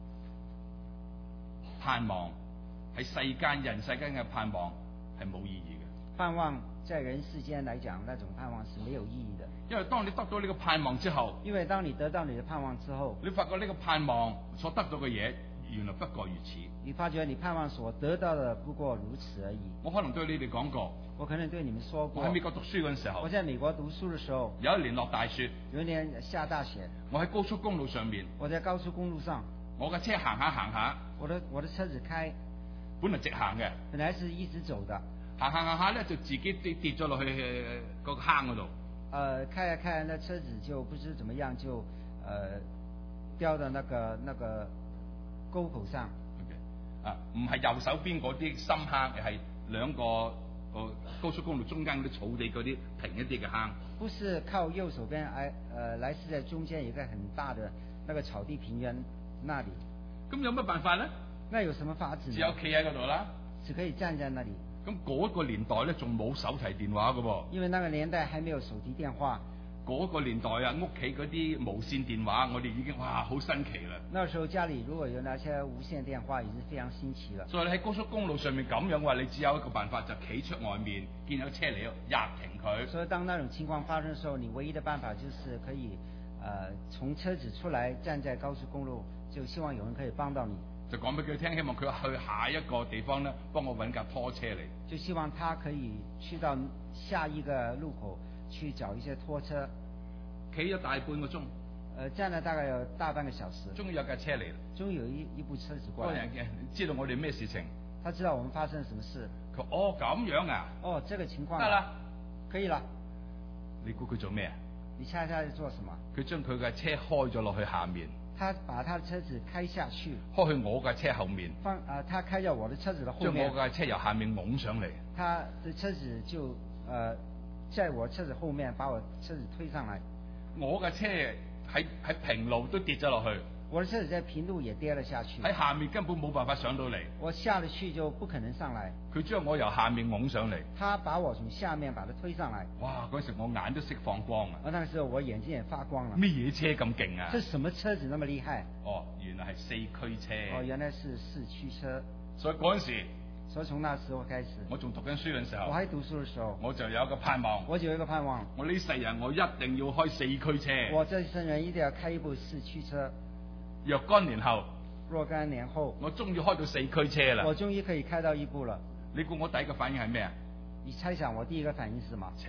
盼望喺世間人世間嘅盼望係冇意義嘅。 盼望在人世間來講，那種盼望是沒有意義的。 因為當你得到呢個盼望之後， 因為當你得到你的盼望之後， 你發覺呢個盼望所得到嘅嘢，原來不過如此。 你發覺你盼望所得到的不過如此而已。 我可能對你哋講過， 我可能對你們說過。 我喺美國讀書嗰陣時候， 我在美國讀書的時候， 有一年落大雪， 有一年下大雪， 我喺高速公路上面， 我在高速公路上， 我嘅車行下行下， 我的我的車子開， 本來直行嘅， 本來是一直走的， 行行行下咧就自己跌跌咗落去個坑嗰度。 呃，開下開下，那車子就不知怎麼樣就，呃，掉到那個那個溝口上。 Okay. 啊，唔係右手邊嗰啲深坑，係兩個個高速公路中間嗰啲草地嗰啲平一啲嘅坑。 不是靠右手邊，哎，呃，來是在中間有一個很大的那個草地平原那裡。 咁有乜辦法咧？ 那有什麼法子呢？ 只有企喺嗰度啦。 只可以站在那裡。 咁嗰個年代咧，仲冇手提電話㗎喎。 因為那個年代還沒有手提電話。 嗰個年代啊，屋企嗰啲無線電話，我哋已經哇好新奇啦。 那時候家裡如果有那些無線電話，已經非常新奇了。 所以你喺高速公路上面咁樣話，你只有一個辦法，就企出外面，見有車嚟，壓停佢。 所以當那種情況發生的時候，你唯一的辦法就是可以，呃，從車子出來，站在高速公路，就希望有人可以幫到你。 就講俾佢聽，希望佢去下一個地方咧，幫我揾架拖車嚟。 就希望他可以去到下一個路口去找一些拖車。 企咗大半個鐘， 呃，站了大概有大半個小時。 終於有架車嚟啦。 終於有一一部車子過來。 知道我哋咩事情？ 他知道我們發生什麼事。 佢哦咁樣啊？ 哦，這個情況。 得啦， 可以啦。 你估佢做咩啊？ 你猜他在做什麼？ 佢將佢嘅車開咗落去下面。 他把他的車子開下去， 開去我嘅車後面。 放啊、呃，他開在我的車子的後面。 將我嘅車由下面拱上嚟。 他的車子就呃，在我車子後面把我車子推上來。 我嘅車喺喺平路都跌咗落去。 我的車子在平路也跌了下去。 喺下面根本冇辦法上到嚟。 我下了去就不可能上來。 佢將我由下面拱上嚟。 他把我從下面把它推上來。 哇！嗰時我眼都識放光啊！ 我那時候我眼睛也發光了。 咩嘢車咁勁啊？ 這什麼車子那麼厲害？ 哦，原來係四驅車。 哦，原來是四驅車。 所以嗰陣時， 所以從那時候開始， 我仲讀緊書嘅時候， 我喺讀書嘅時候， 我就有一個盼望。 我就有一個盼望。 我呢世人我一定要開四驅車。 我這一生人一定要開一部四驅車。 若干年後， 若干年後， 我終於開到四驅車啦！ 我終於可以開到一部了。 你估我第一個反應係咩啊？ 你猜想我第一個反應是什麼？ 切！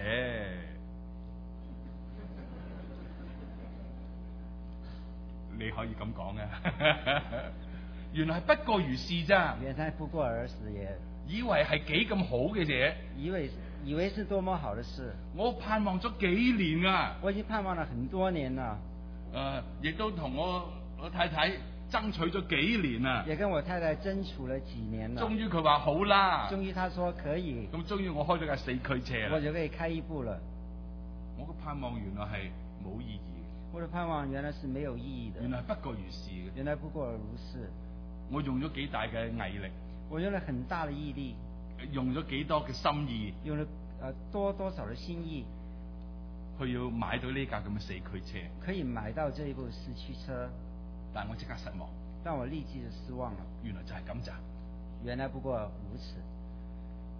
你可以咁講啊！原來係不過如是咋？ 原來不過而是也。 以為係幾咁好嘅嘢？ 以為以為是多麼好的事。 我盼望咗幾年啊！ 我已經盼望了很多年了。 誒、呃，亦都同我我太太爭取咗幾年啊！ 也跟我太太爭取了幾年了。 終於佢話好啦。 終於他說可以。 咁終於我開咗架四驅車啦。 我就可以開一部了。 我嘅盼望原來係冇意義。 我的盼望原來是沒有意義的。 原來不過如是嘅。 原來不過如是。 我用咗幾大嘅毅力。 我用了很大的毅力。 用咗幾多嘅心意。 用了呃多多少的心意。 佢要買到呢架咁嘅四驅車， 可以買到這一部四驅車， 但我即刻失望， 但我立即就失望了。 原來就係咁咋？ 原來不過如此。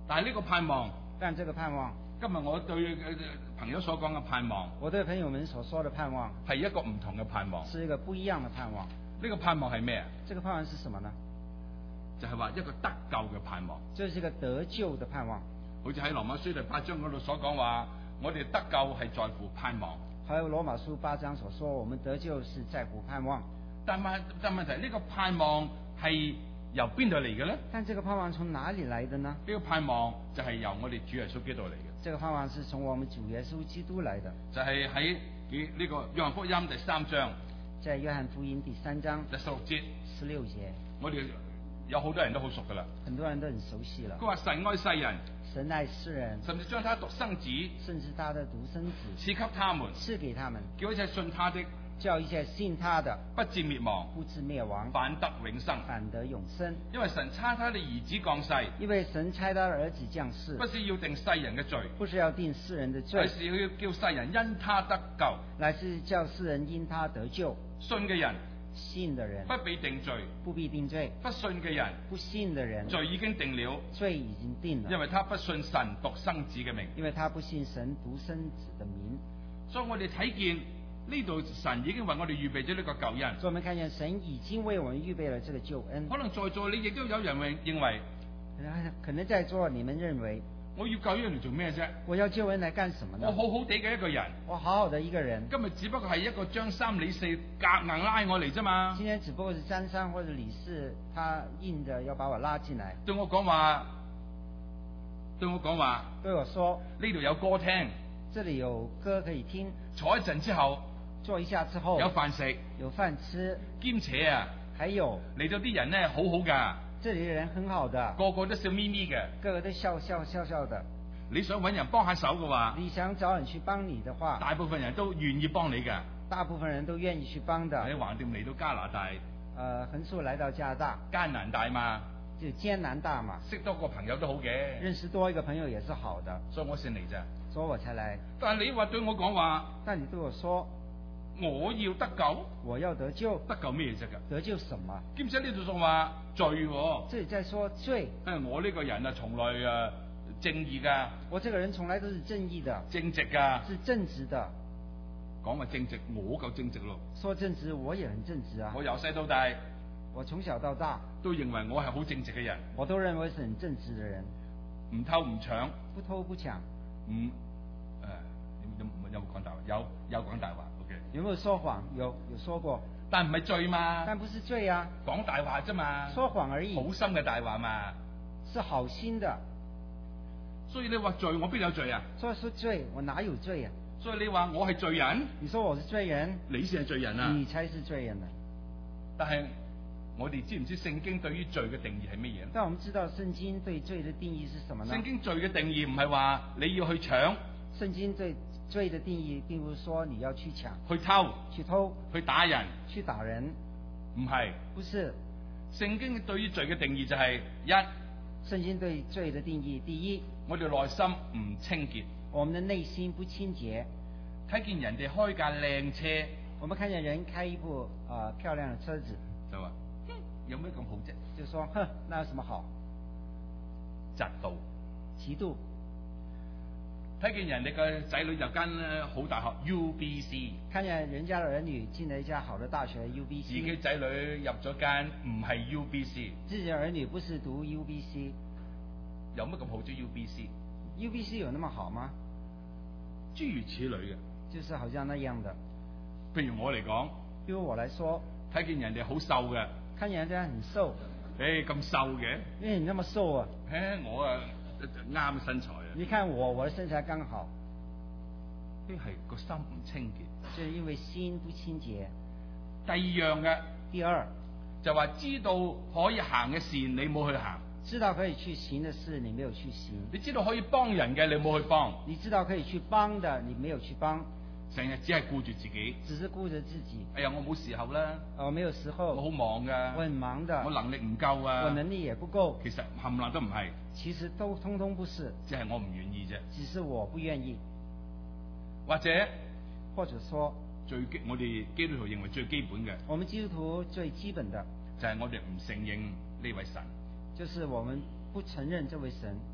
但係呢個盼望， 但這個盼望， 今日我對呃朋友所講嘅盼望， 我對朋友們所說的盼望， 係一個唔同嘅盼望。 是一個不一樣的盼望。 呢個盼望係咩啊？ 這個盼望是什麼呢？ 就係話一個得救嘅盼望。 這是一個得救的盼望。 好似喺羅馬書第八章嗰度所講話，我哋得救係在乎盼望。 還有羅馬書八章所說，我們得救是在乎盼望。 但問但問題，呢個盼望係由邊度嚟嘅咧？ 但這個盼望從哪裡來的呢？ 呢個盼望就係由我哋主耶穌基督嚟嘅。 這個盼望是從我們主耶穌基督來的。 就係喺呢個約翰福音第三章， 在約翰福音第三章第十六節， 十六節， 我哋有好多人都好熟噶啦。 很多人都很熟悉了。 佢話神愛世人， 神愛世人， 甚至將他獨生子甚至他的獨生子賜給他們， 賜給他們， 叫一切信他的叫一切信他的不至滅亡， 不至滅亡， 反得永生。 反得永生。 因為神差他的兒子降世， 因為神差他的兒子降世， 不是要定世人嘅罪， 不是要定世人的罪， 而是要叫世人因他得救。 乃是叫世人因他得救。 信嘅人信的人不被定罪， 不必定罪； 不信嘅人不信的人罪已經定了， 罪已經定了， 因為他不信神獨生子嘅名。 因為他不信神獨生子的名。 所以我哋睇見呢度神已經為我哋預備咗呢個救恩。 所以我們看見神已經為我們預備了這個救恩。 可能在座你亦都有人認為， 可能在座你們認為， 我要救恩嚟做咩啫？ 我要救恩來幹什麼呢？ 我好好地嘅一個人， 我好好的一個人， 今日只不過係一個張三李四夾硬拉我嚟啫嘛。 今天只不過是張三或者李四，他硬的要把我拉進來， 對我講話，對我講話， 對我說呢度有歌聽， 這裡有歌可以聽， 坐一陣之後， 坐一下之後有飯食， 有飯吃， 兼且啊， 還有嚟到啲人咧好好噶， 這裡的人很好的， 個個都笑眯眯嘅。 個個都笑笑笑笑的。 你想揾人幫下手嘅話， 你想找人去幫你的話， 大部分人都願意幫你嘅。 大部分人都願意去幫的。 你橫掂嚟到加拿大， 呃，橫豎來到加拿大， 艱難大嘛， 就艱難大嘛， 識多個朋友都好嘅， 認識多一個朋友也是好的， 所以我先嚟咋。 所以我才來。 但係你話對我講話， 但你對我說， 我要得救， 我要得救， 得救咩啫㗎？ 得救什麼？ 兼且呢度仲話罪喎， 這裡在說罪。 誒，我呢個人啊，從來誒正義㗎， 我這個人從來都是正義的， 正直㗎。 是正直的。 講話正直，我夠正直咯。 說正直，我也很正直啊。 我由細到大我從小到大都認為我係好正直嘅人， 我都認為是很正直的人， 唔偷唔搶， 不偷不搶。 唔誒有有有冇講大話？有有講大話。OK。 有沒有說謊？有有說過， 但唔係罪嘛， 但不是罪啊， 講大話啫嘛， 說謊而已， 好心嘅大話嘛。 是好心的。 所以你話罪，我邊有罪啊？ 所以說罪，我哪有罪啊？ 所以你話我係罪人， 你說我是罪人， 你先係罪人啊！ 你才是罪人啊！ 但係我哋知唔知聖經對於罪嘅定義係乜嘢？ 但我們知道聖經對罪的定義是什麼呢？ 聖經罪嘅定義唔係話你要去搶， 聖經對罪的定義並不是說你要去搶、 去偷、 去偷、 去打人， 去打人， 唔係。 不是。 聖經對於罪嘅定義就係一， 聖經對罪的定義，第一， 我哋內心唔清潔， 我們的內心不清潔。 睇見人哋開架靚車， 我們看見人開一部啊、呃、漂亮的車子， 就話有咩咁好啫？ 就說哼，那有什麼好？ 嫉妒、 嫉妒。 睇見人哋嘅仔女入間好大學 U B C， 看見人家的兒女進了一家好的大學 U B C， 自己仔女入咗間唔係 U B C， 自己的兒女不是讀 U B C， 有乜咁好啫 U B C？U B C 有那麼好嗎？ 諸如此類嘅， 就是好像那樣的。 譬如我嚟講， 比如我來說， 睇見人哋好瘦嘅， 看見人家很瘦， 誒咁瘦嘅， 因為你那麼瘦啊， 誒我啊啱身材啊， 你看我我的身材剛好， 呢係個心唔清潔， 就是因為心不清潔。 第二樣嘅， 第二就話知道可以行嘅事你冇去行， 知道可以去行的事你沒有去行， 你知道可以幫人嘅你冇去幫， 你知道可以去幫的你沒有去幫， 成日只係顧住自己， 只是顧着自己。 哎呀我冇時候啦， 我沒有時候， 我好忙噶， 我很忙的， 我能力唔夠啊， 我能力也不夠。 其實冚唪唥都唔係， 其實都通通不是， 只係我唔願意啫。 只是我不願意， 或者或者說最基我哋基督徒認為最基本嘅， 我們基督徒最基本的就係我哋唔承認呢位神， 就是我們不承認這位神。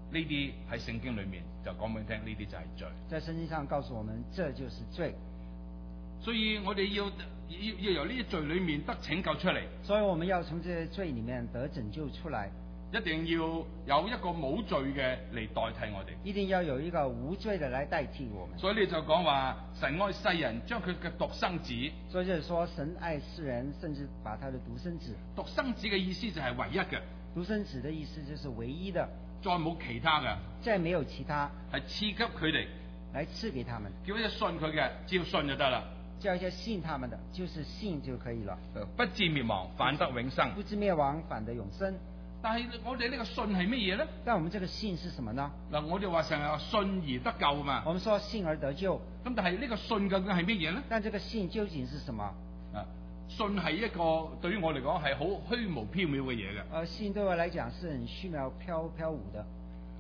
呢啲喺聖經裏面就講俾你聽，呢啲就係罪。 在聖經上告訴我們，這就是罪。 所以我哋要要要由呢啲罪裏面得拯救出嚟， 所以我們要從這些罪裡面得拯救出來， 一定要有一個冇罪嘅嚟代替我哋。 一定要有一個無罪的來代替我們。 所以你就講話神愛世人，將佢嘅獨生子。 所以就是說神愛世人，甚至把他的獨生子。 獨生子嘅意思就係唯一嘅。 獨生子的意思就是唯一的， 再冇其他嘅。 再沒有其他。 係賜給佢哋， 來賜給他們。 叫一啲信佢嘅，只要信就得啦。 叫一些信他們的，就是信就可以了。 不至滅亡，反得永生。 不至滅亡，反得永生。 但係我哋呢個信係乜嘢咧？ 但我們這個信是什麼呢？ 嗱，我哋話成日話信而得救嘛。 我們說信而得救。 咁但係呢個信究竟係乜嘢咧？ 但這個信究竟是什麼？ 啊，信係一個對於我嚟講係好虛無縹緲嘅嘢嘅。 呃，信對我來講是很虛渺飄飄舞的。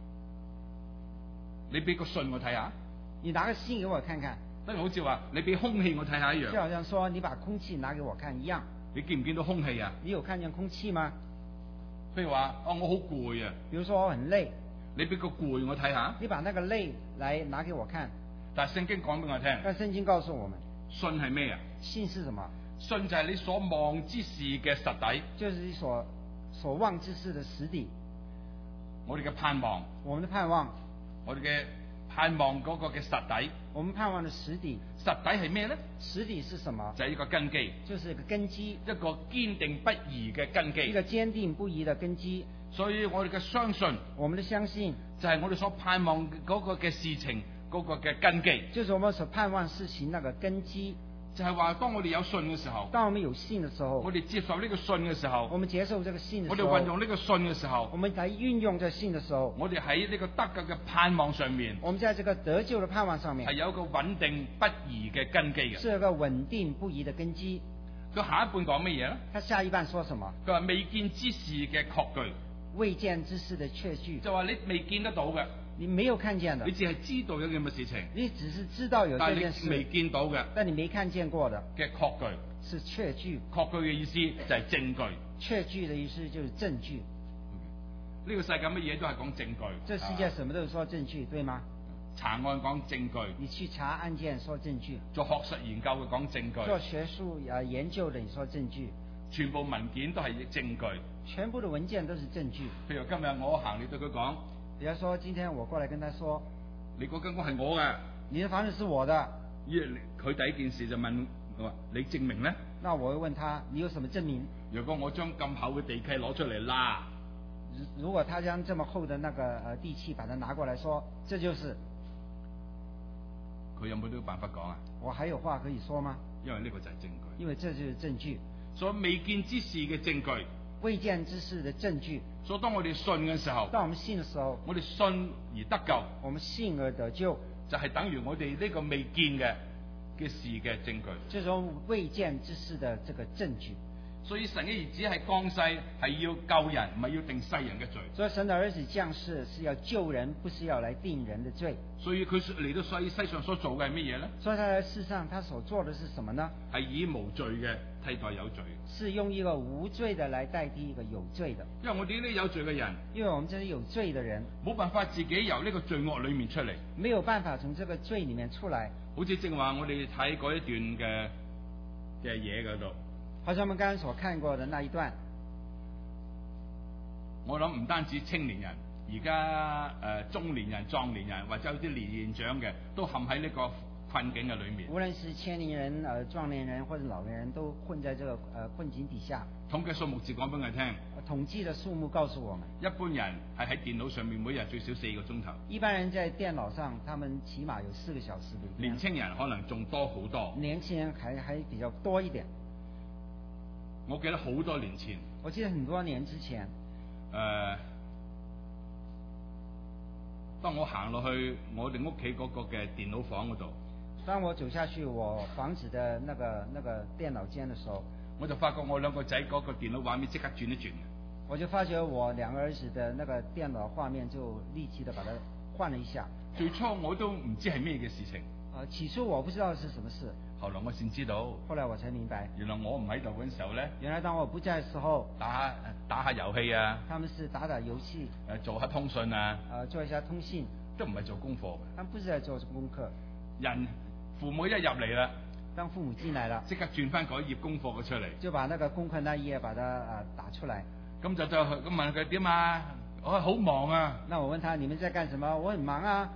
你俾個信我睇下。 你拿個信給我看看。 等於好似話你俾空氣我睇下一樣。 就好像說你把空氣拿給我看一樣。 你見唔見到空氣啊？ 你有看見空氣嗎？ 譬如話，哦，我好攰啊。 比如說我很累。 你俾個攰我睇下。 你把那個累來拿給我看。 但係聖經講俾我聽。 但聖經告訴我們， 信係咩啊？ 信是什麼？ 信就係你所望之事嘅實底。 就是你所所望之事的實底。 我哋嘅盼望。 我們的盼望。 我哋嘅盼望嗰個嘅實底。 我們盼望的實底。 實底係咩咧？ 實底是什麼？ 就係一個根基。 就是一個根基。 一個堅定不移嘅根基。 一個堅定不移的根基。 所以我哋嘅相信。 我們的相信。 就係我哋所盼望嗰個嘅事情嗰個嘅根基。 就是我們所盼望事情那個根基。 就係話，當我哋有信嘅時候， 當我們有信嘅時候， 我哋接受呢個信嘅時候， 我們接受這個信嘅時候， 我哋運用呢個信嘅時候， 我們在運用這個信嘅時候， 我哋喺呢個得救嘅盼望上面， 我們在這個得救嘅盼望上面， 係有一個穩定不移嘅根基嘅， 是有個穩定不移嘅根基。 佢下一半講乜嘢咧？ 他下一半說什麼？ 佢話未見之事嘅確據， 未見之事嘅確據， 就話你未見得到嘅。 你沒有看見的， 你只係知道有咁嘅事情， 你只是知道有這件事， 但你未見到嘅， 但你沒看見過的嘅確據， 是確據。 確據嘅意思就係證據， 確據的意思就是證據。 呢個世界乜嘢都係講證據。 這世界什麼都是說證據，對嗎？ 查案講證據， 你去查案件說證據； 做學術研究嘅講證據， 做學術啊研究的你說證據， 全部文件都係證據， 全部的文件都是證據。 譬如今日我行，你對佢講， 比如說今天我過來跟他說， 你嗰間屋係我嘅， 你的房子是我的， 佢第一件事就問我話，你證明咧？ 那我會問他，你有什麼證明？ 如果我將咁厚嘅地契攞出嚟啦， 如果他將這麼厚的那個呃地契把它拿過來說，這就是， 佢有冇呢個辦法講啊？ 我還有話可以說嗎？ 因為呢個就係證據， 因為這就是證據， 所以未見之事嘅證據， 未見之事的證據。 所以當我哋信嘅時候， 當我們信的時候， 我哋信而得救， 我們信而得救， 就係等於我哋呢個未見嘅嘅事嘅證據。 這種未見之事的這個證據。 所以神嘅兒子係降世，係要救人，唔係要定世人嘅罪。 所以神的兒子降世是要救人，不是要來定人的罪。 所以佢嚟到世世上所做嘅係乜嘢咧？ 所以他在世上他所做的是什麼呢？ 係以無罪嘅替代有罪。 是用一個無罪的來代替一個有罪的。 因為我哋呢啲有罪嘅人， 因為我們這些有罪的人， 冇辦法自己由呢個罪惡裏面出嚟， 沒有辦法從這個罪裏面出來。 好似正話我哋睇嗰一段嘅嘅嘢嗰度。 好像我們剛才所看過的那一段， 我諗唔單止青年人，而家誒中年人、壯年人或者有啲年年長嘅，都陷喺呢個困境嘅裏面。 無論是青年人、誒壯年人或者老年人，都混在這個誒困境底下。 統計數目字講俾我聽， 統計的數目告訴我們， 一般人係喺電腦上面每日最少四個鐘頭。 一般人在電腦上，他們起碼有四個小時。 年輕人可能仲多好多。 年輕人還還比較多一點。 我記得好多年前， 我記得很多年之前， 誒、呃，當我行落去我哋屋企嗰個嘅電腦房嗰度， 當我走下去我房子的那個那個電腦間的時候， 我就發覺我兩個仔嗰個電腦畫面即刻轉一轉。 我就發覺我兩個兒子的那個電腦畫面就立即的把它換了一下。 最初我都唔知係咩嘅事情。 呃，起初我不知道是什麼事， 後來我先知道， 後來我才明白， 原來我唔喺度嗰陣時候咧， 原來當我不在的時候， 打下打下遊戲啊， 他們是打打遊戲， 誒做下通訊啊， 呃，做一下通信， 都唔係做功課嘅。 他們不是在做功課。 人父母一入嚟啦， 當父母進來了， 即刻轉翻嗰頁功課嘅出嚟， 就把那個功課那一頁把它啊打出來。 咁就就咁問佢點啊？我好忙啊， 那我問他你們在幹什麼？我很忙啊，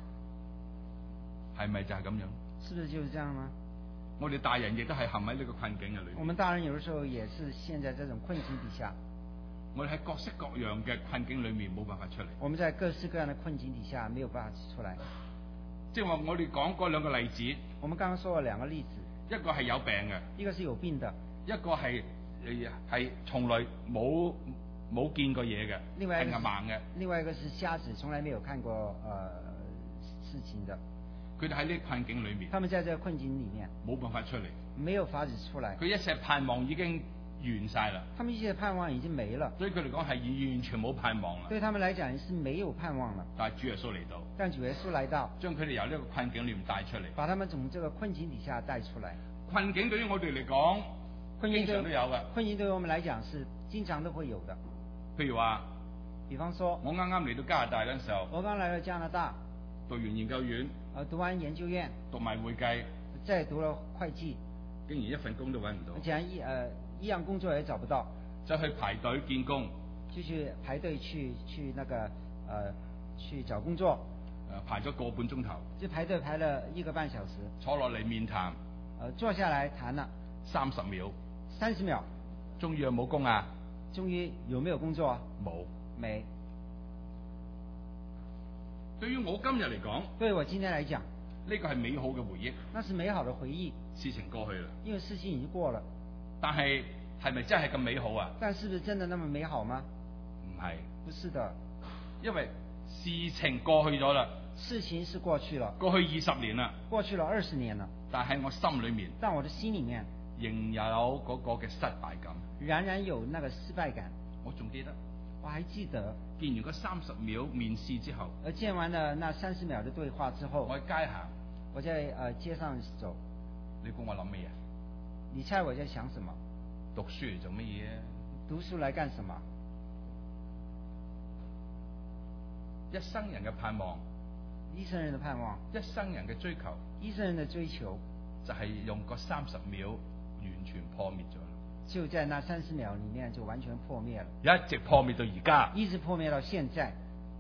係咪就係咁樣？ 是不是就是這樣嗎？ 我哋大人亦都係陷喺呢個困境嘅裏面。 我們大人有的時候也是陷在這種困境底下。 我哋喺各式各樣嘅困境裏面冇辦法出嚟。 我們在各式各樣的困境底下沒有辦法出來。 即係話我哋講嗰兩個例子， 我們剛剛說了兩個例子， 一個係有病嘅， 一個是有病的， 一個係誒係從來冇冇見過嘢嘅， 另外一個是係盲嘅。 另外一個是瞎子，從來沒有看過呃事情的。 佢哋喺呢個困境裏面， 他們在這個困境裡面冇辦法出嚟， 沒有法子出來。 佢一切盼望已經完晒啦， 他們一切盼望已經沒了， 對佢嚟講係完全冇盼望啦。 對他們來講是沒有盼望了。 但係主耶穌嚟到， 但主耶穌來到， 將佢哋由呢個困境裏面帶出嚟。 把他們從這個困境底下帶出來。 困境對於我哋嚟講， 困境經常都有嘅。 困境對於我們來講是經常都會有的。 譬如話， 比方說， 我啱啱嚟到加拿大嗰陣時候， 我剛來到加拿大， 讀完研究院， 呃，讀完研究院， 讀埋會計， 再讀了會計， 竟然一份工都揾唔到， 竟然一呃一樣工作也找不到， 就去排隊見工， 就去排隊去去那個呃去找工作， 誒排咗個半鐘頭， 就排隊排了一個半小時， 坐落嚟面談， 呃坐下來談了三十秒， 三十秒， 終於有冇工啊？ 終於有沒有工作啊？ 冇。 沒。 對於我今日嚟講， 對我今天來講， 呢個係美好嘅回憶， 那是美好的回憶。 事情過去啦， 因為事情已經過了。 但係係咪真係咁美好啊？ 但是不是真的那麼美好嗎？ 唔係， 不是的， 因為事情過去咗啦， 事情是過去了， 過去二十年啦， 過去了二十年了， 但係我心裏面， 但我的心裡面仍有嗰個嘅失敗感， 仍然有那個失敗感。 我仲記得， 我還記得見完嗰三十秒面試之後， 而見完了那三十秒的對話之後， 我喺街行， 我在呃街上走， 你估我諗咩啊？ 你猜我在想什麼？ 讀書嚟做乜嘢啊？ 讀書來幹什麼？ 一生人嘅盼望， 一生人的盼望， 一生人嘅追求， 一生人的追求， 就係用嗰三十秒完全破滅咗啦， 就在那三十秒裡面就完全破滅了， 一直破滅到而家。 一直破滅到現在。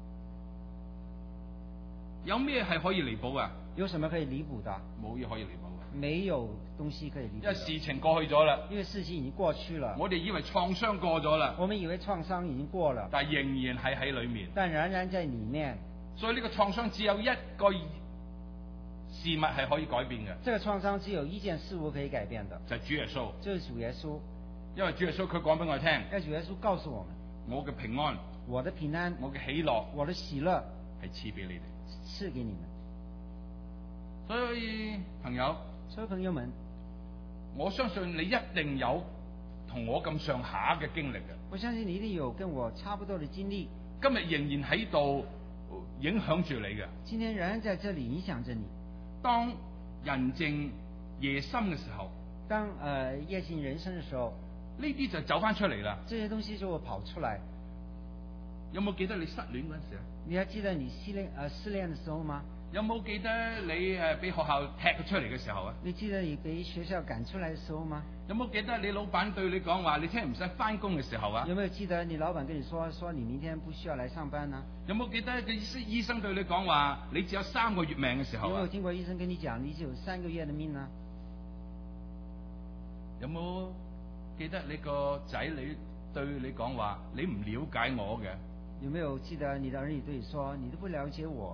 有咩係可以彌補啊？ 有什麼可以彌補的？ 冇嘢可以彌補啊！ 沒有東西可以彌補。 因為事情過去咗啦， 因為事情已經過去了。 我哋以為創傷過咗啦， 我們以為創傷已經過了， 但係仍然係喺裏面。 但仍然在裡面。 所以呢個創傷只有一個事物係可以改變嘅。 這個創傷只有一件事物可以改變的， 就係主耶穌。 就是主耶穌。 因為主耶穌佢講俾我哋聽， 因為主耶穌告訴我們， 我嘅平安， 我的平安， 我嘅喜樂， 我的喜樂係賜俾你哋， 賜給你們。 所以朋友， 所以朋友們， 我相信你一定有同我咁上下嘅經歷嘅。 我相信你一定有跟我差不多的經歷。 今日仍然喺度影響住你嘅。 今天仍然在這裡影響着你。 當人靜夜深嘅時候， 當呃夜靜人深嘅時候， 呢啲就走翻出嚟啦。 這些東西就會跑出來。 有冇記得你失戀嗰陣時啊？ 你還記得你失戀呃失戀嘅時候嗎？ 有冇記得你誒俾學校踢佢出嚟嘅時候啊？ 你記得你俾學校趕出來嘅時候嗎？ 有冇記得你老闆對你講話，你聽日唔使翻工嘅時候啊？ 有沒有記得你老闆跟你說，說你明天不需要來上班呢？ 有冇記得嘅醫醫生對你講話，你只有三個月命嘅時候啊？ 有沒有聽過醫生跟你講，你只有三個月的命呢？ 有冇記得你個仔女對你講話，你唔了解我嘅？ 有沒有記得你的兒女對你說，你都不了解我？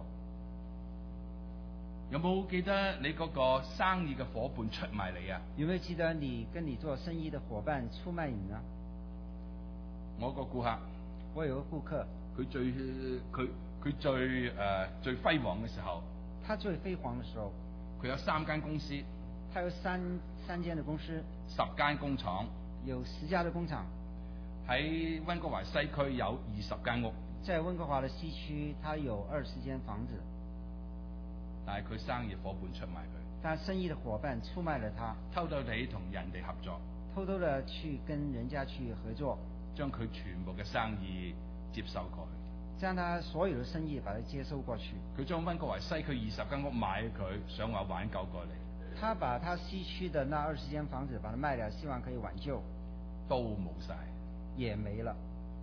有冇記得你嗰個生意嘅伙伴出賣你啊？ 有沒有記得你跟你做生意的伙伴出賣你呢？ 我個顧客， 我有個顧客， 佢最佢佢最誒、呃、最輝煌嘅時候， 他最輝煌嘅時候， 佢有三間公司， 他有三三間嘅公司， 十間工廠， 有十家嘅工廠， 喺溫哥華西區有二十間屋， 在溫哥華嘅西區，他有二十間房子。 但但係佢生意伙伴出賣佢， 他生意的伙伴出賣了他， 偷偷地同人哋合作， 偷偷的去跟人家去合作， 將佢全部嘅生意接收過去。 將他所有的生意把它接收過去。 佢將溫哥華西區二十間屋買佢，想話挽救過嚟， 他把他西區的那二十間房子把它賣掉，希望可以挽救， 都冇晒。 也沒了。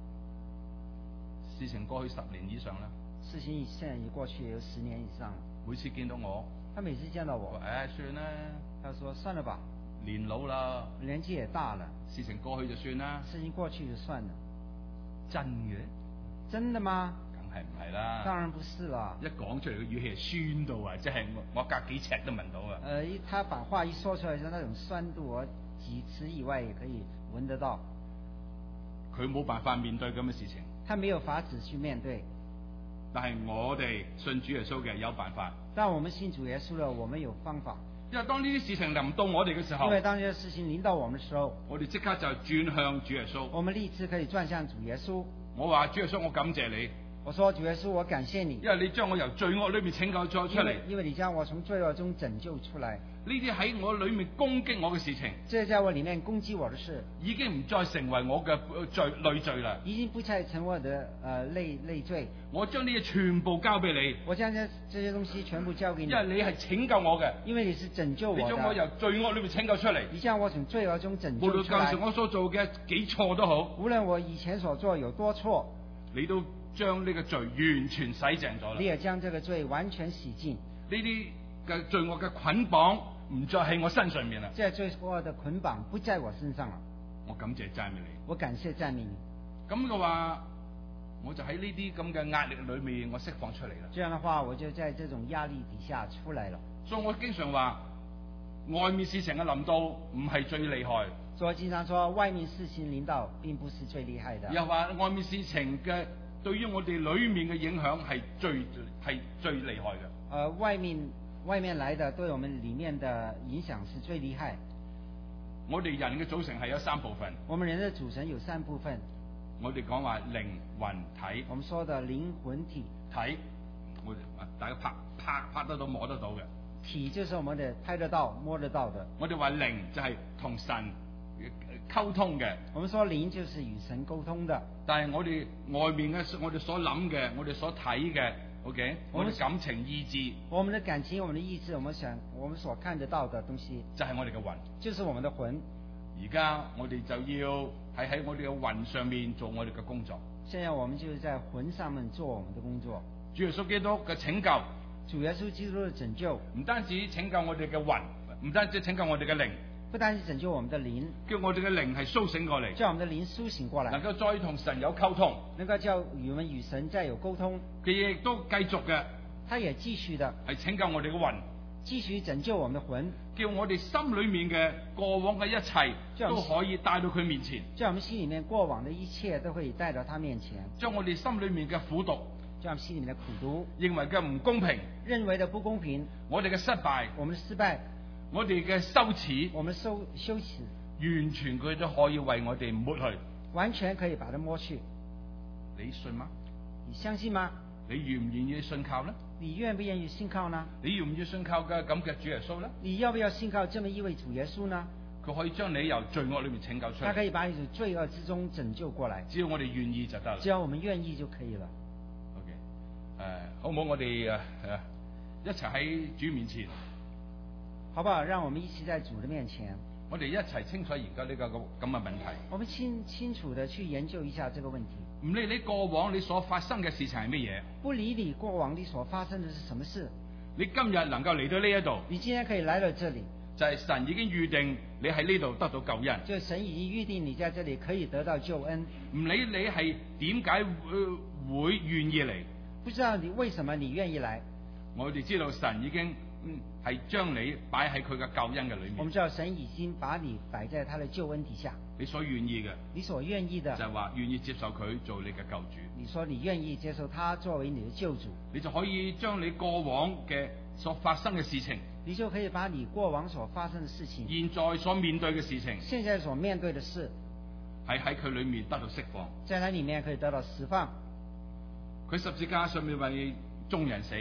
事情過去十年以上啦， 事情現在已過去有十年以上了。 每次見到我， 他每次見到我， 誒、哎、算啦， 他說算了吧， 年老啦， 年紀也大了， 事情過去就算啦。 事情過去就算了。 真嘅？ 真的嗎？ 梗係唔係啦。 當然不是啦。 一講出嚟嘅語氣係酸到啊，即係我我隔幾尺都聞到啊。 呃，一他把話一說出來，就那種酸度，我幾尺以外也可以聞得到。 佢冇辦法面對咁嘅事情。 他沒有法子去面對。 但係我哋信主耶穌嘅有辦法。 但我們信主耶穌了，我們有方法。 因為當呢啲事情臨到我哋嘅時候， 因為當這些事情臨到我們的時候， 我哋即刻就轉向主耶穌。 我們立志可以轉向主耶穌。 我話主耶穌，我感謝你。 我說主耶穌，我感謝你， 因為你將我由罪惡裏面拯救咗出嚟。 因為你將我從罪惡中拯救出來。 呢啲喺我裏面攻擊我嘅事情， 這在我裏面攻擊我的事， 已經唔再成為我嘅罪累罪啦。 已經不再成為我的呃累累罪。 我將呢啲全部交俾你。 我將這這些東西全部交給你。 因為你係拯救我嘅。 因為你是拯救我的。 你將我由罪惡裏面拯救出嚟。 你將我從罪惡中拯救出來。 無論舊時我所做嘅幾錯都好。 無論我以前所做有多錯， 你都將呢個罪完全洗淨咗啦。 你也將這個罪完全洗淨。 呢啲嘅罪惡嘅捆綁唔再喺我身上面啦。 這罪惡的捆綁不在我身上了。 我感謝讚美你。 我感謝讚美你。 咁嘅話，我就喺呢啲咁嘅壓力裏面，我釋放出嚟啦。 這樣的話，我就在這種壓力底下出來了。 所以我經常話，外面事情嘅臨到唔係最厲害。 所以我經常說，外面事情臨到並不是最厲害的。 又話外面事情嘅對於我哋裏面嘅影響係最係最厲害嘅。 呃，外面外面來的對我們裏面的影響是最厲害。 我哋人嘅組成係有三部分。 我們人的組成有三部分。 我哋講話靈魂體。 我們說的靈魂體。 體，我哋大家拍拍拍得到摸得到嘅。 體就是我們的拍得到摸得到的。 我哋話靈就係同神溝通嘅。 我們說靈就是與神溝通的。 但係我哋外面嘅，我哋所諗嘅，我哋所睇嘅 ，OK，我哋感情意志。 我們的感情，我們的意志，我們想，我們所看得到的東西， 就係我哋嘅魂。 就是我們的魂。 而家我哋就要係喺我哋嘅魂上面做我哋嘅工作。 現在我們就是在魂上面做我們的工作。 主耶穌基督嘅拯救， 主耶穌基督的拯救， 唔單止拯救我哋嘅魂，唔單止拯救我哋嘅靈， 不單止拯救我們的靈， 叫我哋嘅靈係甦醒過嚟， 叫我們的靈甦醒過來， 能夠再同神有溝通， 能夠叫與我們與神再有溝通。 佢亦都繼續嘅， 他也繼續的係拯救我哋嘅魂， 繼續拯救我們的魂， 叫我哋心裏面嘅過往嘅一切都可以帶到佢面前， 將我們心裏面過往的一切都可以帶到他面前， 將我哋心裏面嘅苦毒， 將我們心裏面的苦毒， 認為嘅唔公平， 認為的不公平， 我哋嘅失敗， 我們的失敗， 我哋嘅羞恥， 我們羞羞恥， 完全佢都可以為我哋抹去， 完全可以把它抹去。 你信嗎？ 你相信嗎？ 你願唔願意信靠呢？ 你願不願意信靠呢？ 你願唔願意信靠嘅咁嘅主耶穌呢？ 你要不要信靠這麼一位主耶穌呢？ 佢可以將你由罪惡裏面拯救出嚟。 他可以把你從罪惡之中拯救過來。 只要我哋願意就得啦。 只要我們願意就可以了。 OK，誒、呃，好唔好？我哋誒誒一齊喺主面前， 好不好？讓我們一起在主的面前， 我哋一齊清楚研究呢個咁咁嘅問題。 我們清清楚地去研究一下這個問題。 唔理你過往你所發生嘅事情係乜嘢， 不理你過往你所發生的是什麼事， 你今日能夠嚟到呢一度， 你今天可以來到這裡， 就係神已經預定你喺呢度得到救恩。 就神已經預定你在這裡可以得到救恩。 唔理你係點解會會願意嚟， 不知道你為什麼你願意來， 我哋知道神已經嗯係將你擺喺佢嘅救恩嘅裏面。 我們知道神已經把你擺在他的救恩底下。 你所願意嘅， 你所願意的， 就係話願意接受佢做你嘅救主。 你說你願意接受他作為你的救主， 你就可以將你過往嘅所發生嘅事情， 你就可以把你過往所發生的事情， 現在所面對嘅事情， 現在所面對的事， 係喺佢裏面得到釋放， 在它裡面可以得到釋放。 佢十字架上面為眾人死，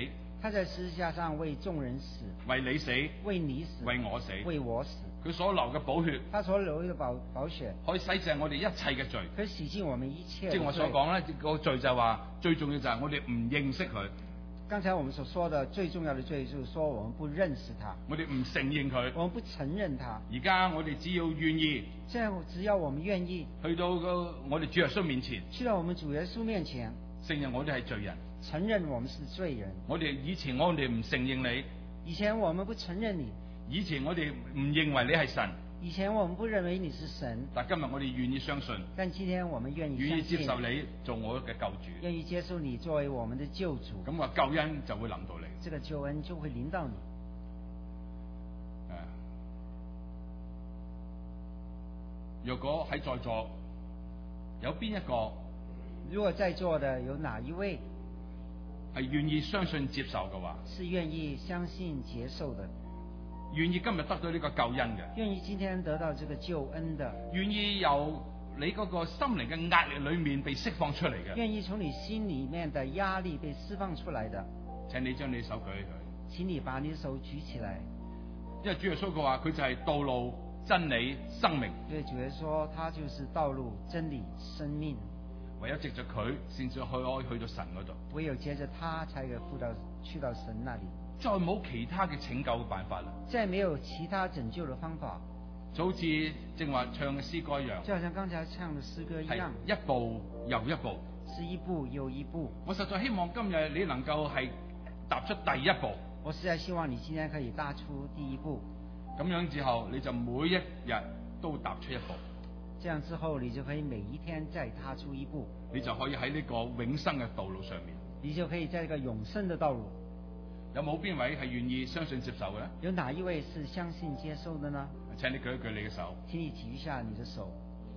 他在十字架上為眾人死， 為你死， 為你死， 為我死。 為我死。 佢所流嘅寶血， 他所流的寶寶血， 可以洗淨我哋一切嘅罪。 可以洗淨我們一切的罪。 正如我所講咧，個罪就係話最重要就係我哋唔認識佢。 剛才我們所說的最重要的罪，就是說我們不認識他， 我哋唔承認佢， 我們不承認他。 而家我哋只要願意， 現在只要我們願意去到個我哋主耶穌面前， 去到我們主耶穌面前， 承認我哋係罪人， 承認我們是罪人。 我哋以前我哋唔承認你， 以前我們不承認你， 以前我哋唔認為你係神， 以前我們不認為你是神， 但今日我哋願意相信， 但今天我們願意相信， 願意接受你做我嘅救主， 願意接受你作為我們的救主， 咁個救恩就會臨到你。 這個救恩就會臨到你。 誒，若果喺在座有邊一個， 如果在座的有哪一位係願意相信接受嘅話， 是願意相信接受的， 願意今日得到呢個救恩嘅， 願意今天得到這個救恩的， 願意由你嗰個心靈嘅壓力裏面被釋放出嚟嘅， 願意從你心裏面的壓力被釋放出來的， 請你將你手舉起佢。 請你把你的手舉起來。 因為主耶穌佢話佢就係道路、真理、生命。 對，主耶穌說他就是道路、真理、生命。 唯有藉着佢，先至可以去到神嗰度。 唯有接着他，才可以赴到去到神那裡。 再冇其他嘅拯救嘅辦法啦。 再沒有其他拯救嘅方法。 就好似正話唱嘅詩歌一樣。 就好像剛才唱嘅詩歌一樣。 係一步又一步。 是一步又一步。 我實在希望今日你能夠係踏出第一步。 我實在希望你今天可以踏出第一步。 咁樣之後，你就每一日都踏出一步。 這樣之後，你就可以每一天再踏出一步。 你就可以喺呢個永生嘅道路上面。 你就可以在這個永生的道路。 有冇邊位係願意相信接受嘅呢？ 有哪一位是相信接受的呢？ 請你舉一舉你嘅手。 請你舉一下你的手。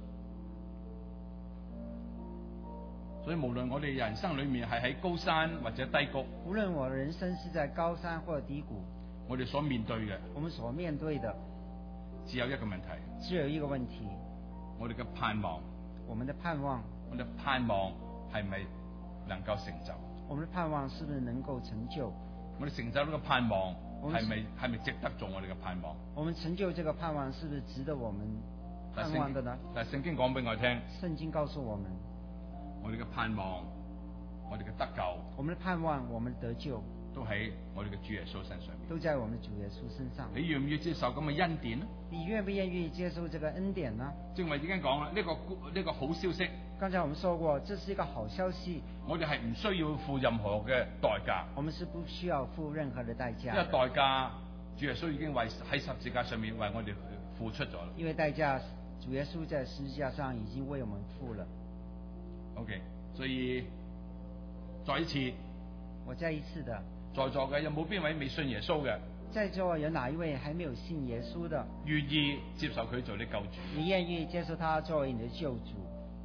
所以無論我哋人生裏面係喺高山或者低谷， 無論我人生是在高山或者低谷， 我哋所面對嘅， 我們所面對的只有一個問題， 只有一個問題， 我哋嘅盼望， 我們的盼望， 我哋盼望係咪能夠成就？ 我們的盼望是不是能夠成就？ 我哋成就呢個盼望係咪係咪值得做我哋嘅盼望？ 我們成就這個盼望是不是值得我們盼望的呢？ 但係聖經講俾我聽， 聖經告訴我們， 我哋嘅盼望，我哋嘅得救， 我們的盼望，我們得救， 都喺我哋嘅主耶穌身上面， 都在我們的主耶穌身上。 你願唔願意接受咁嘅恩典呢？ 你願不願意接受這個恩典呢？ 正話已經講啦，呢個呢個好消息。 剛才我們說過，這是一個好消息。 我哋係唔需要付任何嘅代價。 我們是不需要付任何的代價。 因為代價，主耶穌已經為喺十字架上面為我哋付出咗啦。因為代價， 主耶穌在十字架上已經為我們付了。 OK，所以再一次， 我再一次的， 在座嘅有冇邊位未信耶穌嘅？ 在座有哪一位還沒有信耶穌的？ 願意接受佢做你救主？ 你願意接受他作為你的救主？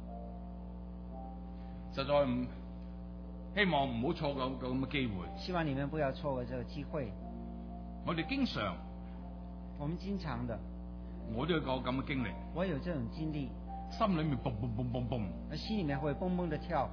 實在唔希望唔好錯過咁嘅機會。 希望你們不要錯過這個機會。 我哋經常， 我們經常的， 我都有個咁嘅經歷。 我有這種經歷， 心裏面嘣嘣嘣嘣嘣， 而心裏面會嘣嘣的跳，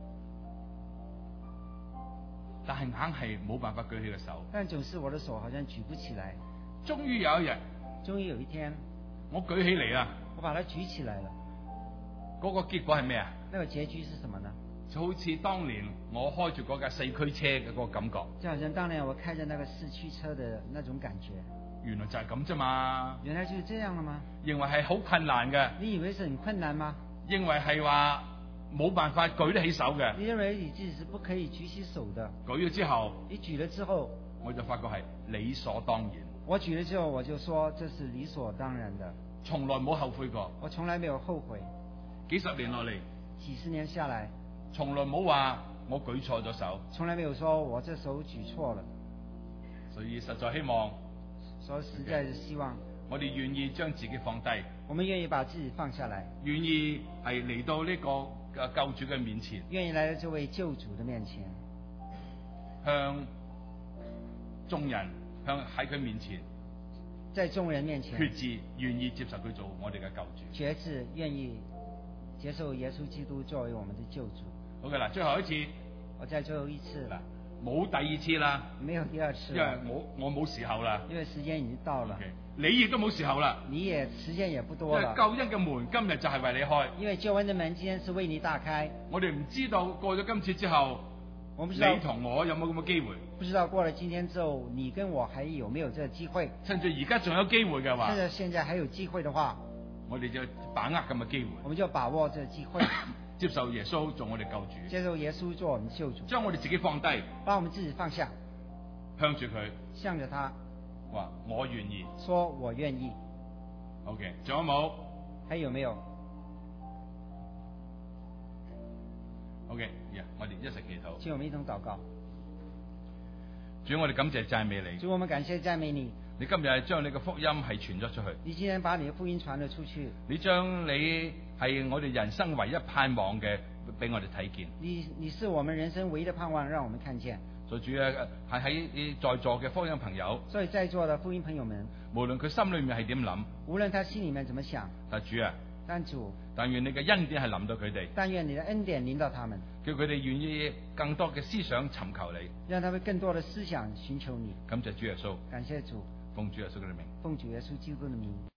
但係硬係冇辦法舉起個手。 但總是我的手好像舉不起來。 終於有一日， 終於有一天， 我舉起嚟啦， 我把它舉起來了。 嗰個結果係咩啊？ 那個結局是什麼呢？ 就好似當年我開住嗰架四驅車嘅嗰個感覺。 就好像當年我開着那個四驅車的那種感覺。 原來就係咁啫嘛。 原來就是這樣了嗎？ 認為係好困難嘅。 你以為是很困難嗎？ 認為係話冇辦法舉得起手嘅。 你認為你自己是不可以舉起手的？ 舉咗之後， 你舉了之後， 我就發覺係理所當然。 我舉了之後，我就說這是理所當然的， 從來冇後悔過。 我從來沒有後悔。 幾十年落嚟， 幾十年下來， 從來冇話我舉錯咗手， 從來沒有說我這手舉錯了。 所以實在希望， 所以實在是希望， 我哋願意將自己放低， 我們願意把自己放下來， 願意係嚟到呢個嘅救主嘅面前， 願意來到這位救主的面前， 向眾人向喺佢面前， 在眾人面前決志願意接受佢做我哋嘅救主， 決志願意接受耶穌基督作為我們的救主。 好嘅啦，最後一次， 我再最後一次嗱， 冇第二次啦， 沒有第二次因為了， 我我冇時候啦。 因為時間已經到了， OK，你亦都冇時候啦， 你也時間也不因多了， 為救恩嘅門今日就係為你開。 因為救恩的門今天是為你打開， 我哋唔知道過咗今次之後，你我不知道同我有冇咁嘅機會？ 不知道過了今天之後，你跟我還有沒有這個機會？ 趁住而家仲有機會嘅話趁，着現在還有機會的話， 我哋就把握咁嘅機會， 我們就把握這個機會， 接受耶穌做我哋救主， 接受耶穌做我們救主， 將我哋自己放低， 把我們自己放下， 向住佢向着他話我願意。 說我願意。 OK，仲有冇還有沒有？ ？OK，呀、yeah, 我哋一齊祈禱。 請我們一同禱告。 主，我哋感謝讚美你。 主，我們感謝讚美你。 你今日係將你嘅福音係傳咗出去， 你今天把你的福音傳咗出去， 你將你係我哋人生唯一盼望嘅，俾我哋睇見。 你你是我們人生唯一的盼望，讓我們看見。 所以主啊，係喺在座嘅福音朋友， 所以在座的福音朋友們， 無論佢心裏面係點諗， 無論他心裡面怎麼想， 但主啊， 但主， 但願你嘅恩典係臨到佢哋， 但願你的恩典臨到他們， 叫佢哋願意更多嘅思想尋求你。 讓他們更多的思想尋求你。 感謝主耶穌， 感謝主， 奉主耶穌嘅名。 奉主耶穌基督的名。